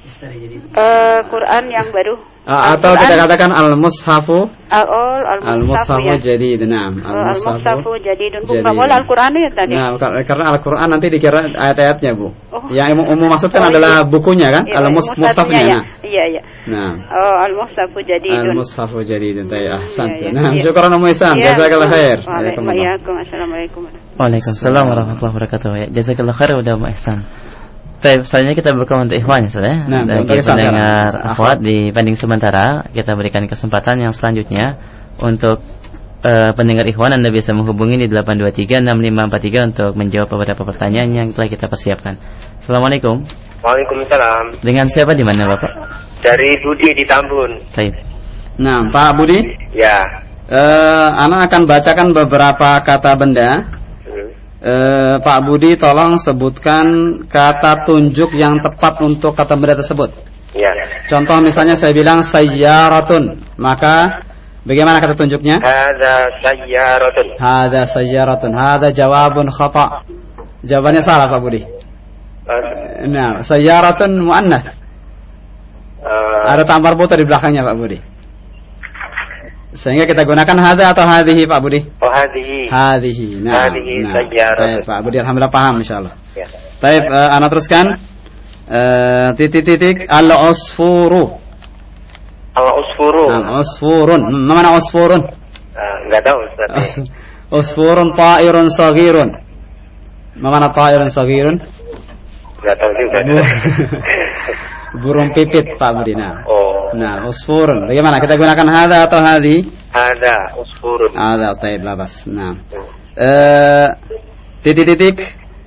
Speaker 6: Quran yang baru.
Speaker 2: Atau kita katakan al-mushafu.
Speaker 6: Al-mushafu
Speaker 2: jadid. Naam.
Speaker 6: Al-mushafu jadid. Bukan Al-Quran ya tadi.
Speaker 2: Nah, karena Al-Quran nanti dikira ayat-ayatnya, Bu.
Speaker 6: Oh.
Speaker 2: Yang umum maksudkan adalah bukunya kan? Al-mushafnya.
Speaker 6: Nah. Iya.
Speaker 2: Nah.
Speaker 6: Al-mushafu jadid.
Speaker 2: Al-mushafu jadid. Ahsan. Nah, syukran Ummu Ihsan. Jazakallahu khair.
Speaker 6: Assalamualaikum.
Speaker 1: Waalaikumsalam warahmatullahi wabarakatuh. Jazakallahu khair udah Ummu Ihsan. Baik, selanjutnya kita buka untuk ikhwan ya.
Speaker 2: Nah,
Speaker 1: dan kita dengar akhwat di pending sementara, kita berikan kesempatan yang selanjutnya untuk pendengar ikhwan. Anda bisa menghubungi di 8236543 untuk menjawab beberapa pertanyaan yang telah kita persiapkan. Assalamualaikum.
Speaker 7: Waalaikumsalam.
Speaker 1: Dengan siapa di mana, Bapak?
Speaker 7: Dari Budi di Tambun.
Speaker 1: Baik.
Speaker 2: Nah, Pak Budi?
Speaker 7: Ya.
Speaker 2: Anak akan bacakan beberapa kata benda. Pak Budi tolong sebutkan kata tunjuk yang tepat untuk kata benda tersebut.
Speaker 7: Ya.
Speaker 2: Contoh misalnya saya bilang sayyaratun, maka bagaimana kata tunjuknya?
Speaker 7: Hadza sayyaratun.
Speaker 2: Hadza sayyaratun. Hadza jawabun khata. Jawabannya salah Pak Budi. Nah, sayyaratun muannats. Ada tampar putar di belakangnya Pak Budi. Sehingga kita gunakan hadza atau hadhihi Pak Budi?
Speaker 7: Oh, hadhihi.
Speaker 2: Hadhihi. Nah,
Speaker 7: hadhihi sayyaratun.
Speaker 2: Pak Budi alhamdulillah paham insyaallah.
Speaker 7: Ya.
Speaker 2: Baik, ana teruskan. Titik-titik al-usfuru.
Speaker 7: Al-usfuru.
Speaker 2: Usfurun. Mana usfurun?
Speaker 7: Enggak tahu Ustaz.
Speaker 2: Usfurun ta'irun saghirun. Mana ta'irun saghirun?
Speaker 7: Enggak tahu juga.
Speaker 2: Burung pipit Pak Budi. Nah, usfurun. Bagaimana? Kita gunakan hadza atau hadhi?
Speaker 7: Hadza usfurun.
Speaker 2: Hadza taib labas. Nah. Titik-titik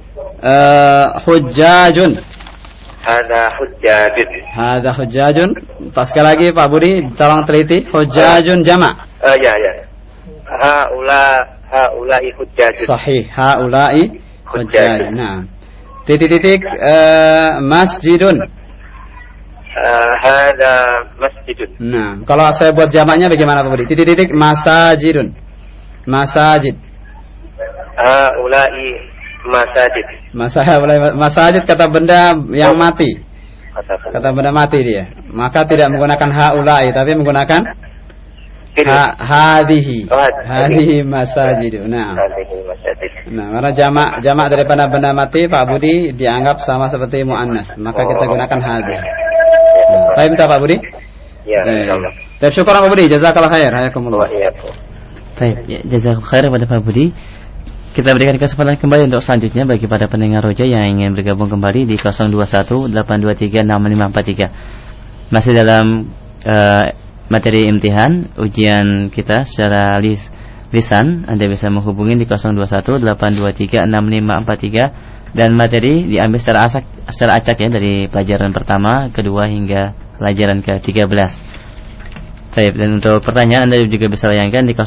Speaker 2: hujjajun.
Speaker 7: Hadza hujjajun.
Speaker 2: Hadza hujjajun. Pas sekali lagi Pak Budi tolong teliti hujjajun jamak.
Speaker 7: Ya. Haula'i hujjajun.
Speaker 2: Sahih. Haula'i hujjajun. Nah. Titik-titik masjidun.
Speaker 7: Hadza masjidun.
Speaker 2: Nah, kalau saya buat jamaknya bagaimana Pak Budi? Titik-titik masajidun. Masajid.
Speaker 7: Haula'i masajid.
Speaker 2: Masajid kata benda yang mati. Kata benda mati dia. Maka tidak menggunakan haula'i tapi menggunakan hadhihi. Hadhihi masajid. Nah, karena jamak daripada benda mati Pak Budi dianggap sama seperti muannas, maka kita gunakan hadhihi. Baik, minta Pak Budi.
Speaker 7: Ya, insyaallah.
Speaker 2: Terima kasih Pak Budi, jazakallahu khair. Hayakumullah.
Speaker 1: Baik, jazakallahu khair kepada Pak Budi. Kita berikan kesempatan kembali untuk selanjutnya bagi para pendengar Roja yang ingin bergabung kembali di 0218236543. Masih dalam materi imtihan ujian kita secara lisan. Anda bisa menghubungi di 0218236543 dan materi diambil secara acak ya dari pelajaran pertama, kedua hingga pelajaran ke-13. Baik, dan untuk pertanyaan Anda juga bisa layangkan di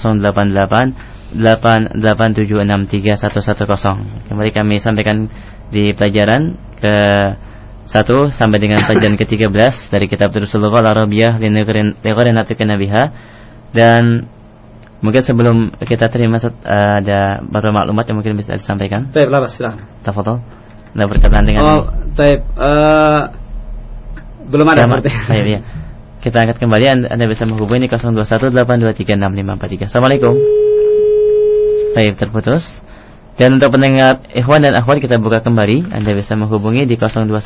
Speaker 1: 088887631110. Kembali kami sampaikan di pelajaran ke-1 sampai dengan pelajaran ke-13 dari kitab Durusul Lughah Al-Arabiyah li ghairi natiqin biha. Dan mungkin sebelum kita terima ada beberapa maklumat yang mungkin bisa disampaikan.
Speaker 2: Baik, silakan.
Speaker 1: Tafadhol. Anda berkaitan dengan
Speaker 2: baik. Belum ada seperti.
Speaker 1: Baik, ya. Kita angkat kembali. Anda bisa menghubungi 0218236543. Assalamualaikum. Baik, terputus. Dan untuk pendengar ikhwan dan akhwat kita buka kembali. Anda bisa menghubungi di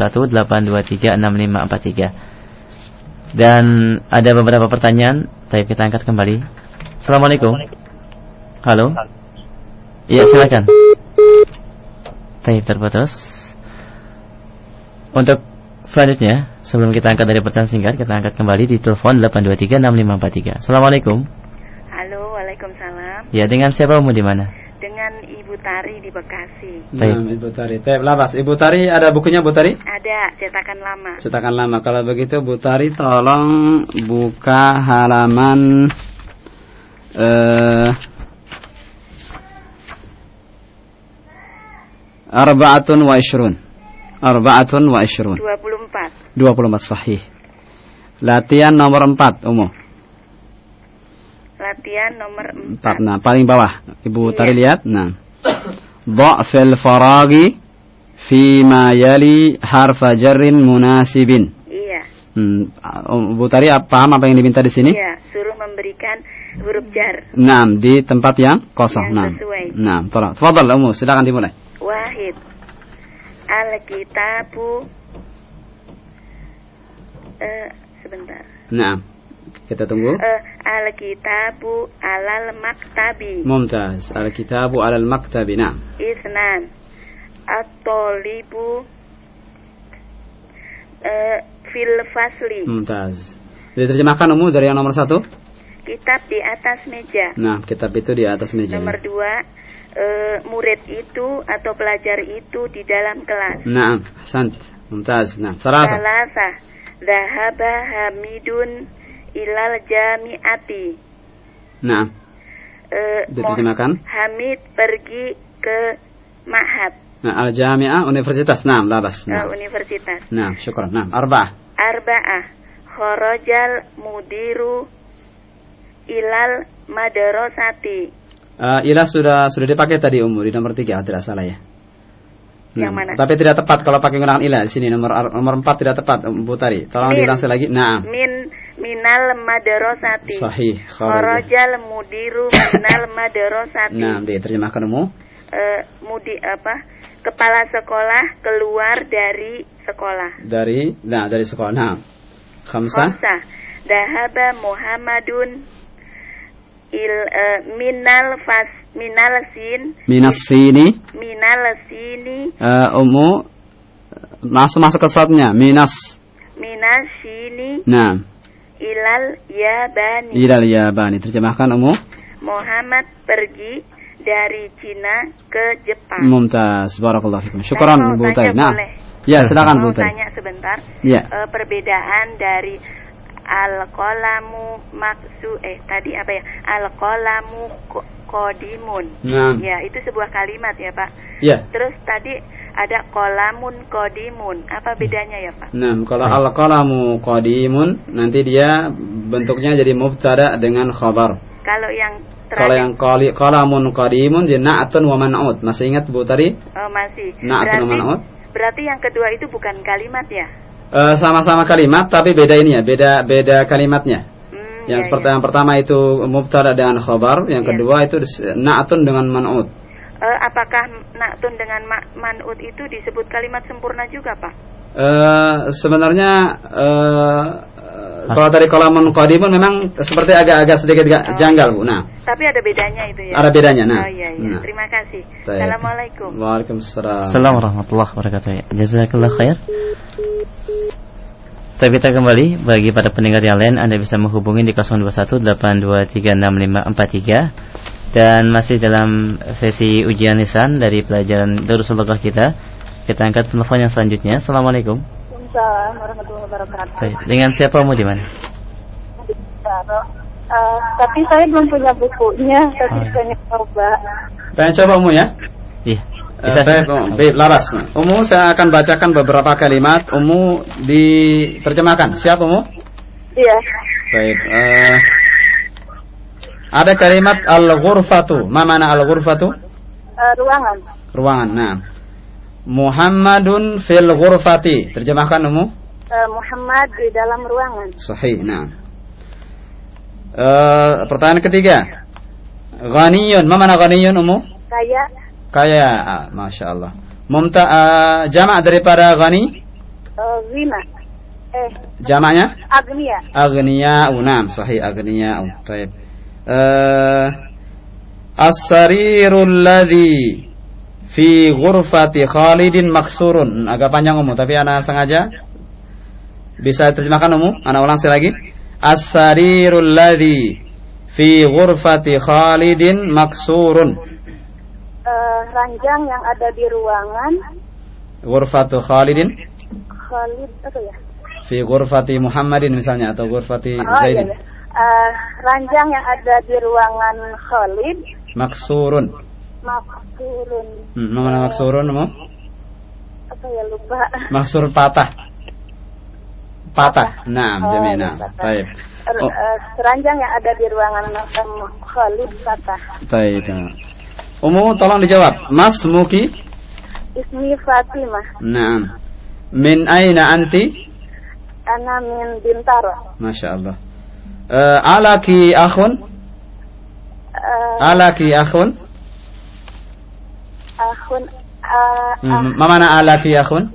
Speaker 1: 0218236543. Dan ada beberapa pertanyaan. Baik, kita angkat kembali. Assalamualaikum. Halo. Iya, silakan. Baik, terputus. Untuk selanjutnya, sebelum kita angkat dari pertanyaan singkat, kita angkat kembali di telepon 8236543. Assalamualaikum.
Speaker 6: Halo, waalaikumsalam.
Speaker 1: Ya, dengan siapa Umu di mana?
Speaker 6: Dengan Ibu Tari di Bekasi.
Speaker 2: Baik, Ibu Tari. Labas. Ibu Tari, ada bukunya Bu Tari?
Speaker 6: Ada, cetakan lama.
Speaker 2: Cetakan lama. Kalau begitu Bu Tari tolong buka halaman Arba'atun wa ishrun. 24 sahih. Latihan nomor 4 Umu.
Speaker 6: Latihan nomor 4.
Speaker 2: Nah, paling bawah Ibu Tari lihat. Nah, dha'fil faragi fi ma yali harfa jarrin munasibin.
Speaker 6: Iya.
Speaker 2: Bu Tari paham apa yang diminta di sini?
Speaker 6: Ya, suruh memberikan huruf jar.
Speaker 2: Naam, di tempat yang kosong.
Speaker 6: Yang sesuai.
Speaker 2: Naam, tolong. Tafadhal Ummu, silakan dimulai.
Speaker 6: Wahid. Al-kitabu. Sebentar.
Speaker 2: Naam. Kita tunggu.
Speaker 6: Al-kitabu alal maktabi.
Speaker 2: Mumtaz. Al-kitabu alal maktabi. Naam.
Speaker 6: Isnan. At-tolibu fil fasli.
Speaker 2: Mumtaz. Diterjemahkan Ummu dari yang nomor 1.
Speaker 6: Kitab di atas meja.
Speaker 2: Nah, kitab itu di atas meja.
Speaker 6: Nomor 2, murid itu atau pelajar itu di dalam kelas.
Speaker 2: Naam, ahsant. Mumtaz. Nah, salasa.
Speaker 6: Dhahaba Hamidun ilal jami'ati.
Speaker 2: Nah, diterjemahkan.
Speaker 6: Hamid pergi ke ma'had.
Speaker 2: Nah, al-jami'ah universitas. Naam, labas. Nah.
Speaker 6: Universitas.
Speaker 2: Nah, syukran. Naam, arba'ah.
Speaker 6: Kharajal mudiru ilal madrasati.
Speaker 2: Ilah sudah dipakai tadi Ummu di nomor 3, tidak salah ya.
Speaker 6: Yang mana?
Speaker 2: Tapi tidak tepat kalau pakai menggunakan ilah di sini nomor 4 tidak tepat Bu Tari. Tolong diulang sekali lagi. Naam.
Speaker 6: Minal madrasati.
Speaker 2: Sahih.
Speaker 6: Kharajal mudiru minal madrasati.
Speaker 2: Nah, diterjemahkan Ummu.
Speaker 6: Kepala sekolah keluar dari sekolah.
Speaker 2: Dari sekolah. Nah. Khamsah.
Speaker 6: Dhahaba Muhammadun minal sini.
Speaker 2: Ummu masuk ke shotnya. Minas
Speaker 6: sini.
Speaker 2: Nah.
Speaker 6: Ilal
Speaker 2: yabani. Terjemahkan Ummu.
Speaker 6: Muhammad pergi dari Cina ke Jepang.
Speaker 2: Mumtaz. Barakallahu fikum. Syukran Bu Tari. Nah. Ya, silakan Bu Tari.
Speaker 6: Tanya sebentar.
Speaker 2: Ya.
Speaker 6: Perbedaan dari al-qalamu tadi apa ya? Al-qalamu qadimun.
Speaker 2: Nah.
Speaker 6: Ya, itu sebuah kalimat ya, Pak.
Speaker 2: Ya.
Speaker 6: Terus tadi ada qalamun qadimun. Apa bedanya ya, Pak?
Speaker 2: Nah, kalau al-qalamu qadimun nanti dia bentuknya jadi mubtada dengan khabar.
Speaker 6: Kalau yang
Speaker 2: qalamun qadimun dia na'atun wa man'ut. Masih ingat Bu Tari?
Speaker 6: Oh, masih.
Speaker 2: Na'atun wa man'ut.
Speaker 6: Berarti yang kedua itu bukan kalimat ya?
Speaker 2: Sama-sama kalimat tapi beda ini ya, beda kalimatnya. Yang yang pertama itu mubtada dengan khabar, yang kedua itu na'atun dengan man'ut.
Speaker 6: Apakah na'atun dengan man'ut itu disebut kalimat sempurna juga, Pak?
Speaker 2: Sebenarnya kalau tadi qalamun qadimun memang seperti agak sedikit janggal, Bu. Nah.
Speaker 6: Tapi ada bedanya itu ya.
Speaker 2: Ada bedanya. Nah.
Speaker 6: Oh iya. Nah. Terima kasih. Assalamualaikum.
Speaker 2: Waalaikumsalam.
Speaker 1: Assalamualaikum warahmatullahi wabarakatuh. Jazakallah khair. Kita kembali bagi para pendengar yang lain, Anda bisa menghubungi di 0218236543 dan masih dalam sesi ujian lisan dari pelajaran Darussul Lughah kita. Kita angkat telepon yang selanjutnya. Assalamualaikum.
Speaker 5: Waalaikumsalam warahmatullahi wabarakatuh.
Speaker 1: Dengan siapa mu di mana?
Speaker 5: Tapi saya belum punya bukunya, tapi pengen coba.
Speaker 2: Pengen coba Ummu ya?
Speaker 1: Iya.
Speaker 2: Bisa baik, laras. Ummu saya akan bacakan beberapa kalimat. Ummu diterjemahkan. Siap Ummu?
Speaker 5: Iya.
Speaker 2: Baik. Ada kalimat al-ghurfatu. Ma mana al-ghurfatu?
Speaker 5: Ruangan.
Speaker 2: Ruangan. Nah. Muhammadun fil ghurfati. Terjemahkan Ummu.
Speaker 5: Muhammad di dalam ruangan.
Speaker 2: Sahih. Nah. Pertanyaan ketiga. Ghaniyun. Ma mana ghaniyun Ummu? Kaya. Masya Allah. Jamak daripada ghani?
Speaker 5: Ghina.
Speaker 2: Jamaknya?
Speaker 5: Agniya.
Speaker 2: Agniya. Naam. Sahih. Agniya. Baik. As-sarirul ladzi fi ghurfati Khalidin maksurun. Agak panjang Ummu, tapi ana sengaja bisa terjemahkan Ummu. Ana ulang sekali lagi. As-sarirul ladzi fi ghurfati Khalidin maksurun.
Speaker 5: Ranjang yang ada di ruangan.
Speaker 2: Ghurfatu Khalidin.
Speaker 5: Khalid apa ya?
Speaker 2: Fi ghurfati Muhammadin misalnya atau ghurfati Zaidin.
Speaker 5: Iya. Ranjang yang ada di ruangan Khalid.
Speaker 2: Maksurun. Mana maksurun Ummu?
Speaker 5: Apa ya, lupa.
Speaker 2: Maksur patah. Naam, jamina. Baik.
Speaker 5: Ranjang yang ada di ruangan Khalid patah.
Speaker 2: Baik. Ummu tolong dijawab. Mas Muki?
Speaker 5: Ismi Fatimah.
Speaker 2: Naam. Min aina anti?
Speaker 5: Ana min Bintaro.
Speaker 2: Masya Allah. Alaki akhun? Alaki akhun?
Speaker 5: Akhun.
Speaker 2: Mana alaki akhun?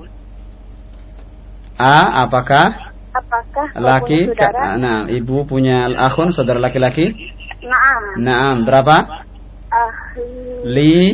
Speaker 2: Apakah?
Speaker 5: Apakah
Speaker 2: Laki?
Speaker 5: saudara?
Speaker 2: Nah, ibu punya akhun, saudara laki-laki?
Speaker 5: Naam.
Speaker 2: Naam. Berapa? Li.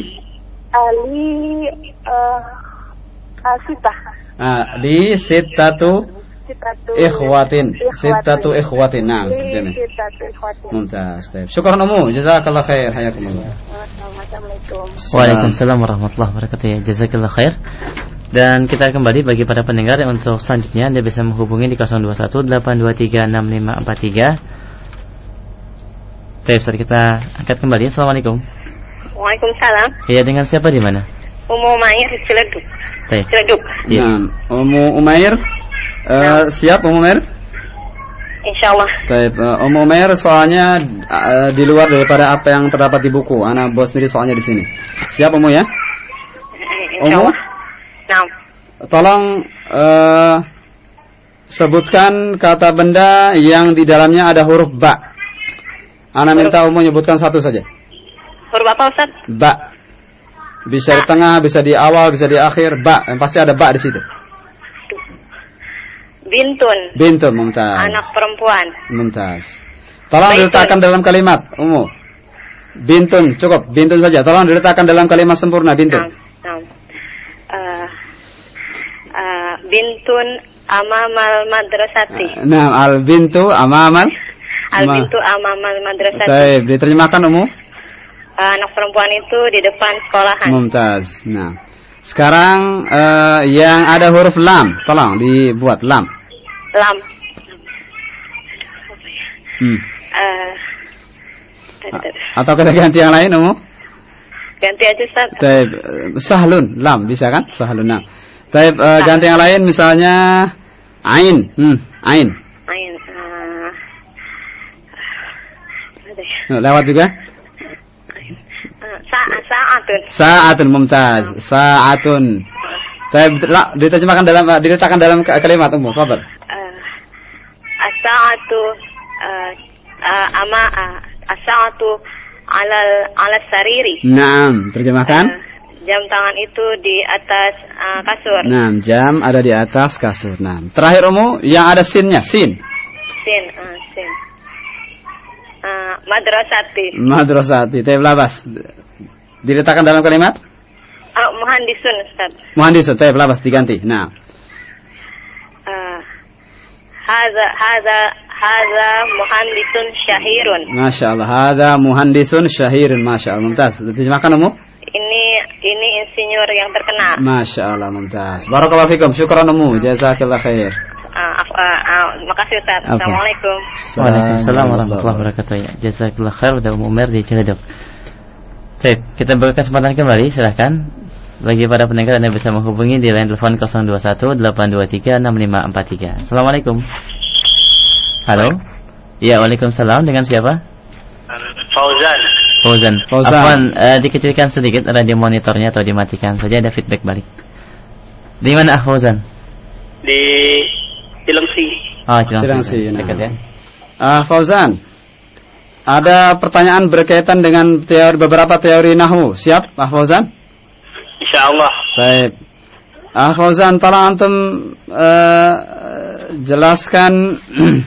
Speaker 5: Sitah.
Speaker 2: Li sittatu ikhwatin. Sittatu ikhwatin. Nah, sini. Mumtaz. Baik. Syukran Ummu. Jazakallah khair. Hayakumullah.
Speaker 5: Assalamualaikum.
Speaker 1: Waalaikumsalam warahmatullahi wabarakatuh. Ya, jazakallah khair. Dan kita kembali bagi para pendengar yang untuk selanjutnya Anda bisa menghubungi di 0218236543. Baik, Ustaz, kita angkat kembali. Assalamualaikum.
Speaker 6: Waalaikumsalam.
Speaker 1: Ya, dengan siapa di mana?
Speaker 6: Ummu Umair di Ciledug.
Speaker 1: Baik.
Speaker 6: Ciledug.
Speaker 1: Ya.
Speaker 2: Nah, Ummu Umair. Siap Ummu Umair?
Speaker 6: Insyaallah.
Speaker 2: Baik, Ummu Umair soalnya di luar daripada apa yang terdapat di buku. Ana bawa sendiri soalnya di sini. Siap Ummu ya? Ummu?
Speaker 6: Nah.
Speaker 2: Tolong sebutkan kata benda yang di dalamnya ada huruf ba. Ana minta Ummu menyebutkan satu saja.
Speaker 6: Huruf apa, Ustaz?
Speaker 2: Ba. Bisa di tengah, bisa di awal, bisa di akhir. Ba, yang pasti ada ba di situ.
Speaker 6: Bintun.
Speaker 2: Bintun, mumtaz.
Speaker 6: Anak perempuan.
Speaker 2: Mumtaz. Tolong diletakkan dalam kalimat, Ummu. Bintun, cukup. Bintun saja. Tolong diletakkan dalam kalimat sempurna, bintun.
Speaker 6: Bintun amamal madrasati.
Speaker 2: Nah, al-bintu amamal.
Speaker 6: Al-bintu amamal madrasati.
Speaker 2: Baik, diterjemahkan Ummu.
Speaker 6: Anak perempuan itu di depan sekolahan.
Speaker 2: Mumtaz. Nah, sekarang yang ada huruf lam, tolong dibuat lam.
Speaker 6: Lam.
Speaker 2: Atau kita ganti yang lain, Ummu?
Speaker 6: Ganti aja, Ustaz.
Speaker 2: Baik, sahlun, lam bisa kan? Sahlun. Nah. Baik, ganti yang lain misalnya ain. Ain.
Speaker 6: Ain.
Speaker 2: Lewat juga?
Speaker 6: Sa'atun.
Speaker 2: Sa'atun, mumtaz. Sa'atun. Baik, diterjemahkan diletakkan dalam kalimat Ummu, sabar.
Speaker 6: As-sa'atu as-sa'atu 'ala sariri.
Speaker 2: Naam, terjemahkan.
Speaker 6: Jam tangan itu di atas kasur.
Speaker 2: Naam, jam ada di atas kasur. Naam. Terakhir Ummu yang ada sinnya, sin.
Speaker 6: Sin. Madrasati.
Speaker 2: Madrasati. Baik, labas. Diletakkan dalam kalimat?
Speaker 6: Muhandisun, Ustaz.
Speaker 2: Muhandisun, baik, labas diganti. Nah.
Speaker 6: Hadza muhandisun syahirun.
Speaker 2: Masya Allah. Hadza muhandisun syahirun. Masya Allah. Mumtaz. Terjemahkan Ummu?
Speaker 6: Ini insinyur yang terkenal.
Speaker 2: Masya Allah, mumtaz. Barakallahu fikum. Syukran Ummu. Jazakallah khair.
Speaker 6: Makasih, Ustaz. Assalamualaikum.
Speaker 1: Waalaikumsalam warahmatullahi wabarakatuh. Jazakallah khair dari Ummu Umair di Ciledug. Baik, kita beri kesempatan kembali, silahkan. Bagi para pendengar Anda bisa menghubungi di line telepon 0218236543. Assalamualaikum. Halo. Ya, waalaikumsalam. Dengan siapa? Fauzan. Afwan, dikecilkan sedikit radio monitornya atau dimatikan saja, ada feedback balik. Di mana Fauzan?
Speaker 8: Di Cilengsi.
Speaker 2: Oh, Cilengsi.
Speaker 1: Dekat ya.
Speaker 2: Fauzan, ada pertanyaan berkaitan dengan beberapa teori nahwu. Siap, Fauzan?
Speaker 8: Insyaallah.
Speaker 2: Baik. Fauzan, tolong antum jelaskan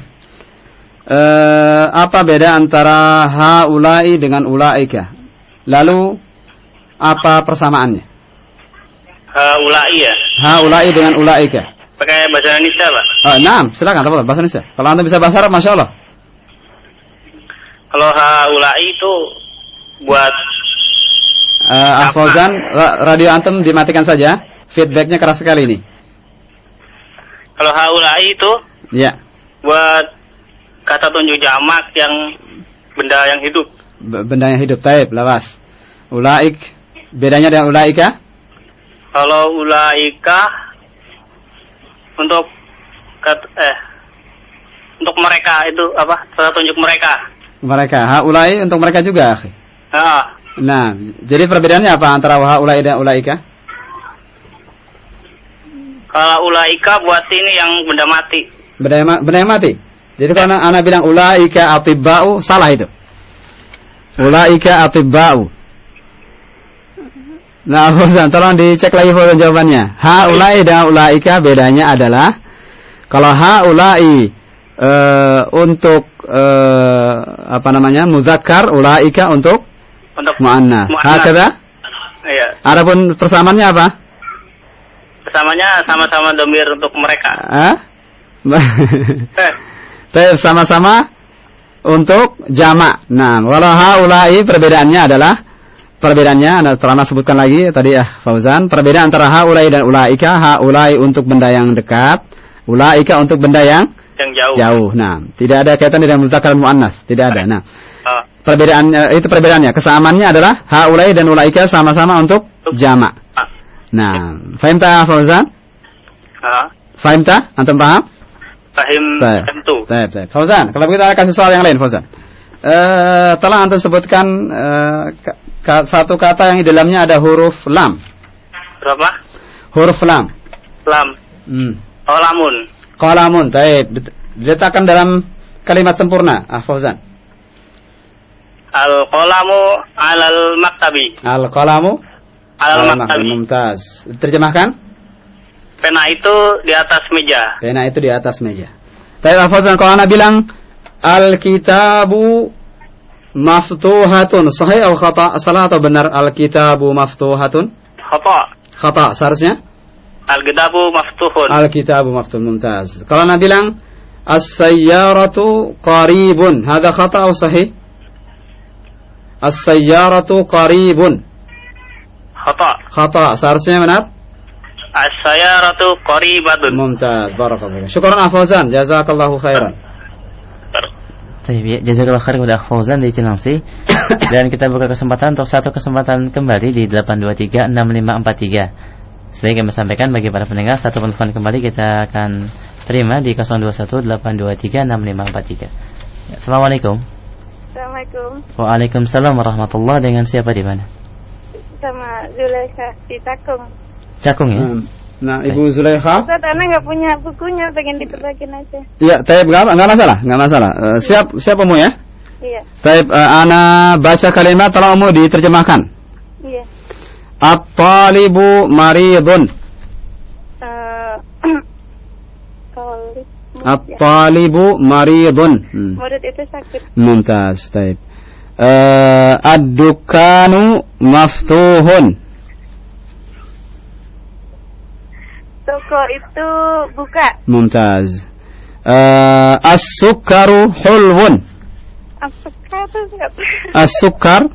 Speaker 2: apa beda antara haula'i dengan ulaika. Lalu apa persamaannya?
Speaker 8: Haula'i ya.
Speaker 2: Haula'i dengan ulaika.
Speaker 8: Pakai bahasa Indonesia, Pak?
Speaker 2: Nah, silakan bahasa Indonesia. Kalau antum bisa bahasa Arab, Masya Allah.
Speaker 8: Kalau haula'i itu buat
Speaker 2: Fauzan, radio antum dimatikan saja. Feedbacknya keras sekali ini.
Speaker 8: Kalau haula'i itu
Speaker 2: ya,
Speaker 8: buat kata tunjuk jamak yang benda yang hidup.
Speaker 2: Benda yang hidup, taib, lawas. Ulaik, bedanya dengan ulaika?
Speaker 8: Kalau ulaika untuk mereka itu apa? Kata tunjuk mereka.
Speaker 2: Mereka, haulai untuk mereka juga, akhi. Nah, jadi perbedaannya apa antara haulai dan ulaika?
Speaker 8: Kalau ulaika buat ini yang benda mati.
Speaker 2: Benda yang mati. Jadi kalau ana bilang ulaika atibba'u, salah itu. Ulaika atibba'u. Nah, Fauzan, tolong dicek lagi Fauzan jawabannya. Haulai dan ulaika bedanya adalah kalau haulai untuk muzakkar, ulaika untuk muannats. Hakada?
Speaker 8: Iya.
Speaker 2: Adapun persamaannya apa?
Speaker 8: Persamaannya sama-sama domir untuk mereka.
Speaker 2: Sama-sama untuk jamak. Nah, kalau haulai perbedaannya adalah telah sebutkan lagi tadi Fauzan, perbedaan antara haulai dan ulaika. Haulai untuk benda yang dekat, ulaika untuk benda yang jauh. Nah, tidak ada kaitan dengan muzakkar muannats, tidak ada. Nah, perbedaannya itu perbedaannya. Kesamaannya adalah haulai dan ulaika sama-sama untuk jamak. Nah, fahimta Fauzan? Fahimta? Antum paham?
Speaker 8: Fahim tentu.
Speaker 2: Baik. Fauzan, kalau begitu kita kasih soal yang lain, Fauzan. Telah antum sebutkan satu kata yang di dalamnya ada huruf lam.
Speaker 8: Berapa?
Speaker 2: Huruf lam.
Speaker 8: Lam. Qalamun.
Speaker 2: Qalamun, baik. Diletakkan dalam kalimat sempurna, Fauzan.
Speaker 8: Al-qalamu 'alal maktabi.
Speaker 2: Al-qalamu
Speaker 8: 'alal maktabi.
Speaker 2: Mumtaz. Terjemahkan?
Speaker 8: Pena itu di atas meja.
Speaker 2: Pena itu di atas meja. Baik, Fauzan, kalau ana bilang al-kitabu maftuhatun, sahih atau khata? Salah atau benar al-kitabu maftuhatun? Khata, seharusnya
Speaker 8: al-kitabu maftuhun.
Speaker 2: Al-kitabu maftuhun, mumtaz. Kalau ana bilang as-sayyaratu qaribun, hada khata atau sahih? As-sayyaratu qaribun. Khata, seharusnya benar?
Speaker 8: As-sayyaratu qaribatun.
Speaker 2: Mumtaz, barakallahu. Syukran Fauzan, jazakallahu khairan.
Speaker 1: Baik, jazakallahu khairan kepada Fauzan dari Cilengsi. Dan kita buka kesempatan untuk satu kesempatan kembali di 8236543. Setelah kami sampaikan bagi para pendengar, satu penelpon kembali kita akan terima di 0218236543. Assalamualaikum.
Speaker 5: Assalamualaikum.
Speaker 1: Waalaikumsalam warahmatullahi. Dengan siapa di mana?
Speaker 5: Sama Zulaikha di Cakung.
Speaker 1: Cakung ya?
Speaker 2: Nah, Ibu Zulaikha.
Speaker 5: Ustaz, Ana nggak punya bukunya, pengen diperbagiin aja.
Speaker 2: Iya, nggak masalah. Siap Umu ya?
Speaker 5: Iya.
Speaker 2: Ana baca kalimat, tolong Umu diterjemahkan.
Speaker 5: Iya.
Speaker 2: At-talibu maridun. At-talibu maridun.
Speaker 5: Murid itu sakit.
Speaker 2: Mumtaz, baik. Ad-dukanu maftuhun.
Speaker 5: Toko itu buka.
Speaker 2: Mumtaz. As-sukkaru hulwun. As-sukkar.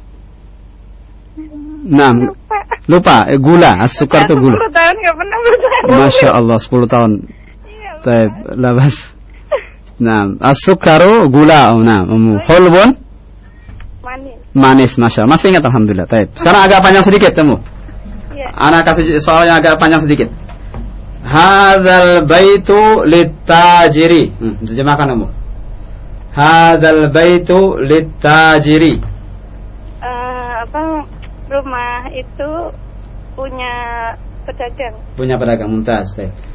Speaker 2: Nah, lupa. Gula. As-sukkar itu gula.
Speaker 5: 10 tahun nggak pernah bertanya.
Speaker 2: Masya Allah, 10 tahun. Baik, labas. Nah, as-sukkaru gula. Nah, hulwun. Manis, Masya Allah. Masih ingat alhamdulillah. Baik. Sekarang agak panjang sedikit temu. Anak kasih soal yang agak panjang sedikit. Hadzal baitu lit-tajiri. Terjemahkan Umu. Hadzal baitu lit-tajiri.
Speaker 5: Rumah itu punya pedagang.
Speaker 2: Punya pedagang, mumtaz.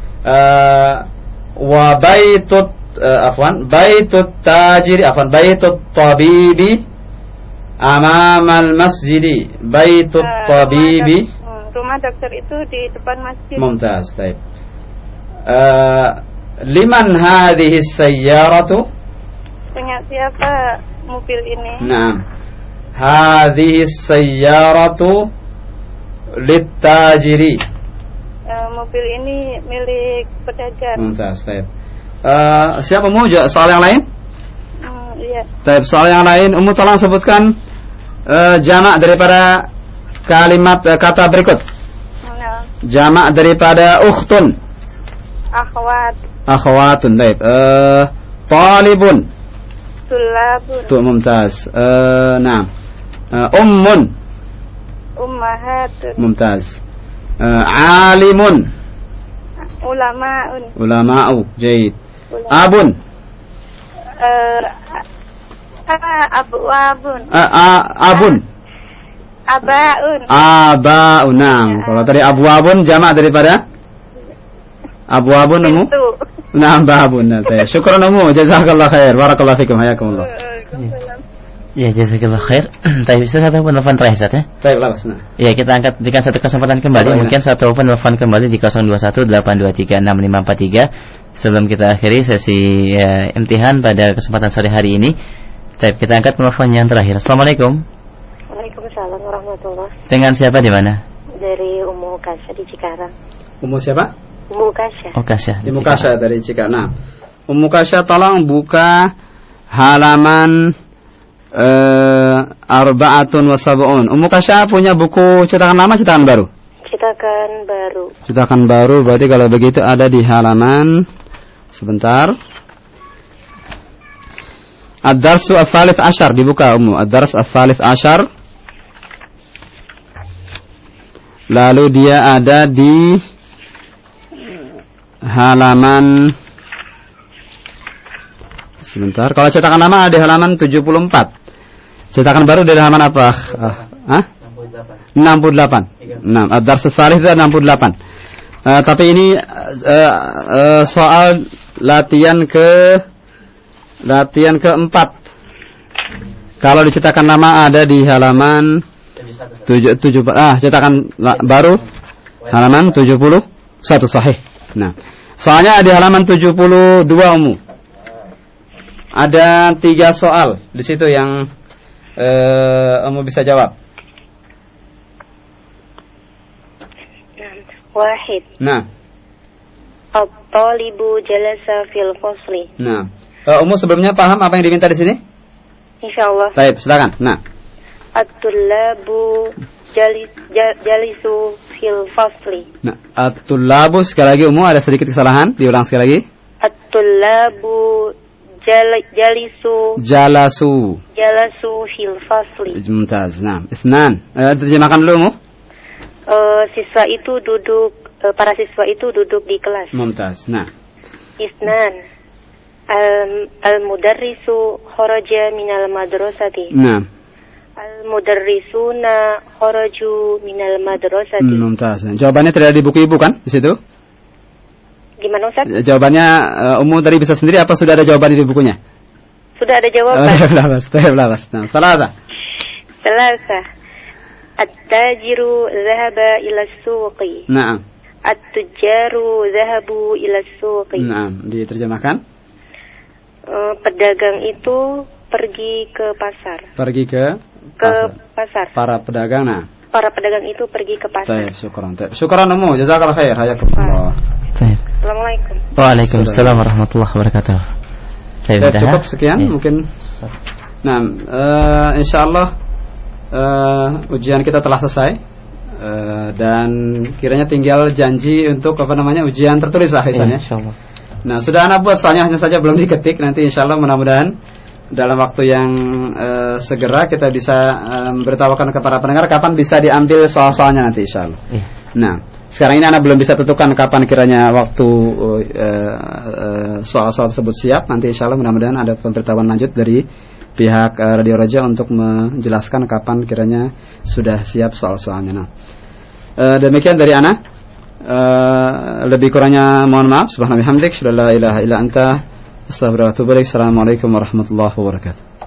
Speaker 2: Wa baitut baitut tajiri, baitut tabibi amamal masjidi. Baitut tabibi.
Speaker 5: Rumah dokter itu di depan masjid.
Speaker 2: Mumtaz, baik. Liman hadhihi sayyaratu?
Speaker 5: Punya siapa mobil ini?
Speaker 2: Naam. Hadhihi sayyaratu lit-tajiri.
Speaker 5: Mobil ini milik pedagang.
Speaker 2: Mumtaz, baik. Siapa mau soal yang lain?
Speaker 5: Iya.
Speaker 2: Baik, soal yang lain Ummu tolong sebutkan jamak daripada kalimat kata berikut. Jamak daripada ukhtun. Akhwatun, baik. Talibun.
Speaker 5: Tulabun.
Speaker 2: Tu mumtaz. Nah. Ummun.
Speaker 5: Ummahatun.
Speaker 2: Mumtaz. Alimun.
Speaker 5: Ulamaun.
Speaker 2: Ulama'u, jaid. Abun.
Speaker 5: Abun.
Speaker 2: Abun.
Speaker 5: Abaun.
Speaker 2: Abaun. Nah, kalau tadi abun jamak daripada abun Ummu. Nah, babun. Syukran Ummu, jazakallah khair. Barakallahu fikum, hayakumullah.
Speaker 1: Ya, jazakallah khair. Tapi bisa satu penelpon terakhir Ustaz ya?
Speaker 2: Baik, lawas. Nah.
Speaker 1: Ya, kita angkat jika satu kesempatan kembali, mungkin satu penelpon kembali di 0218236543 sebelum kita akhiri sesi imtihan pada kesempatan sore hari ini. Tapi kita angkat penelpon yang terakhir. Assalamualaikum.
Speaker 9: Waalaikumsalam warahmatullahi.
Speaker 1: Dengan siapa di mana?
Speaker 9: Dari Ummu Kasya di Cikarang.
Speaker 2: Ummu siapa?
Speaker 9: Ummu Kasya.
Speaker 1: Oh, Kasya.
Speaker 2: Ummu Kasya dari Cikarang. Nah, Ummu Kasya tolong buka halaman Arba'atun wa Sab'un. Ummu Kasya punya buku cetakan lama, cetakan baru?
Speaker 9: Cetakan baru.
Speaker 2: Cetakan baru, berarti kalau begitu ada di halaman sebentar. Ad-Darsu Ats-Tsalits Asyar, dibuka Ummu. Ad-Dars Ats-Tsalits Asyar. Lalu dia ada di halaman sebentar. Kalau cetakan lama ada di halaman 74. Cetakan baru dari halaman apa? 68. Nah, Ad-Dars Ats-Tsalits itu 68. Tapi ini soal latihan keempat. Kalau di cetakan lama ada di halaman 7, cetakan baru halaman 71 sahih. Nah, soalnya di halaman 72 Ummu. Ada 3 soal di situ yang Ummu bisa jawab.
Speaker 9: Wahid.
Speaker 2: Nah.
Speaker 9: At-talibu jalasa fil fasli.
Speaker 2: Nah, Ummu sebelumnya paham apa yang diminta di sini?
Speaker 9: Insyaallah.
Speaker 2: Baik, silakan. Nah.
Speaker 9: At-tullabu jalisu fil fasli.
Speaker 2: Nah, at-tullabu sekali lagi Ummu ada sedikit kesalahan, diulang sekali lagi.
Speaker 9: At-tullabu jalasu fil fasli.
Speaker 2: Mumtaz. Nah, isnan. Terjemahkan dulu Ummu.
Speaker 9: Para siswa itu duduk di kelas.
Speaker 2: Mumtaz. Nah.
Speaker 9: Isnan. Al-mudarrisu kharaja minal madrasati.
Speaker 2: Nah.
Speaker 9: Al-mudarrisuna kharaju minal madrasati.
Speaker 2: Mumtaz. Jawabannya tidak ada di buku Ibu kan di situ?
Speaker 9: Gimana Ustaz?
Speaker 2: Jawabannya Ummu tadi bisa sendiri apa sudah ada jawaban di bukunya?
Speaker 9: Sudah ada jawaban.
Speaker 2: Lawas. Nah, salasa. At-tajiru dhahaba ila as-suqi. Naam. At-tujjaru dhahabu ila as-suqi. Naam, diterjemahkan?
Speaker 9: Pedagang itu pergi ke pasar.
Speaker 2: Pergi ke
Speaker 9: pasar.
Speaker 2: Para pedagang. Nah.
Speaker 9: Para pedagang itu pergi ke pasar.
Speaker 2: Syukran Ummu, jazakallahu khair. Hayakumullah.
Speaker 9: Assalamualaikum.
Speaker 1: Waalaikumsalam warahmatullahi wabarakatuh.
Speaker 2: Cukup sekian mungkin. Nah, insyaallah ujian kita telah selesai dan kiranya tinggal janji untuk ujian tertulis lah misalnya.
Speaker 1: Insyaallah.
Speaker 2: Nah, sudah anak buat soalnya hanya saja belum diketik. Nanti insyaallah mudah-mudahan dalam waktu yang segera kita bisa memberitahukan kepada pendengar kapan bisa diambil soal-soalnya nanti insyaallah. Nah, sekarang ini anak belum bisa tentukan kapan kiranya waktu soal-soal tersebut siap. Nanti insyaallah mudah-mudahan ada pemberitahuan lanjut dari pihak Radio Raja untuk menjelaskan kapan kiranya sudah siap soal-soalnya. Nah, demikian dari ana. Lebih kurangnya mohon maaf. Subhanallah hamdik, la ilaha illa anta, astaghfiruka wa atubu ilaik. Assalamualaikum warahmatullahi wabarakatuh.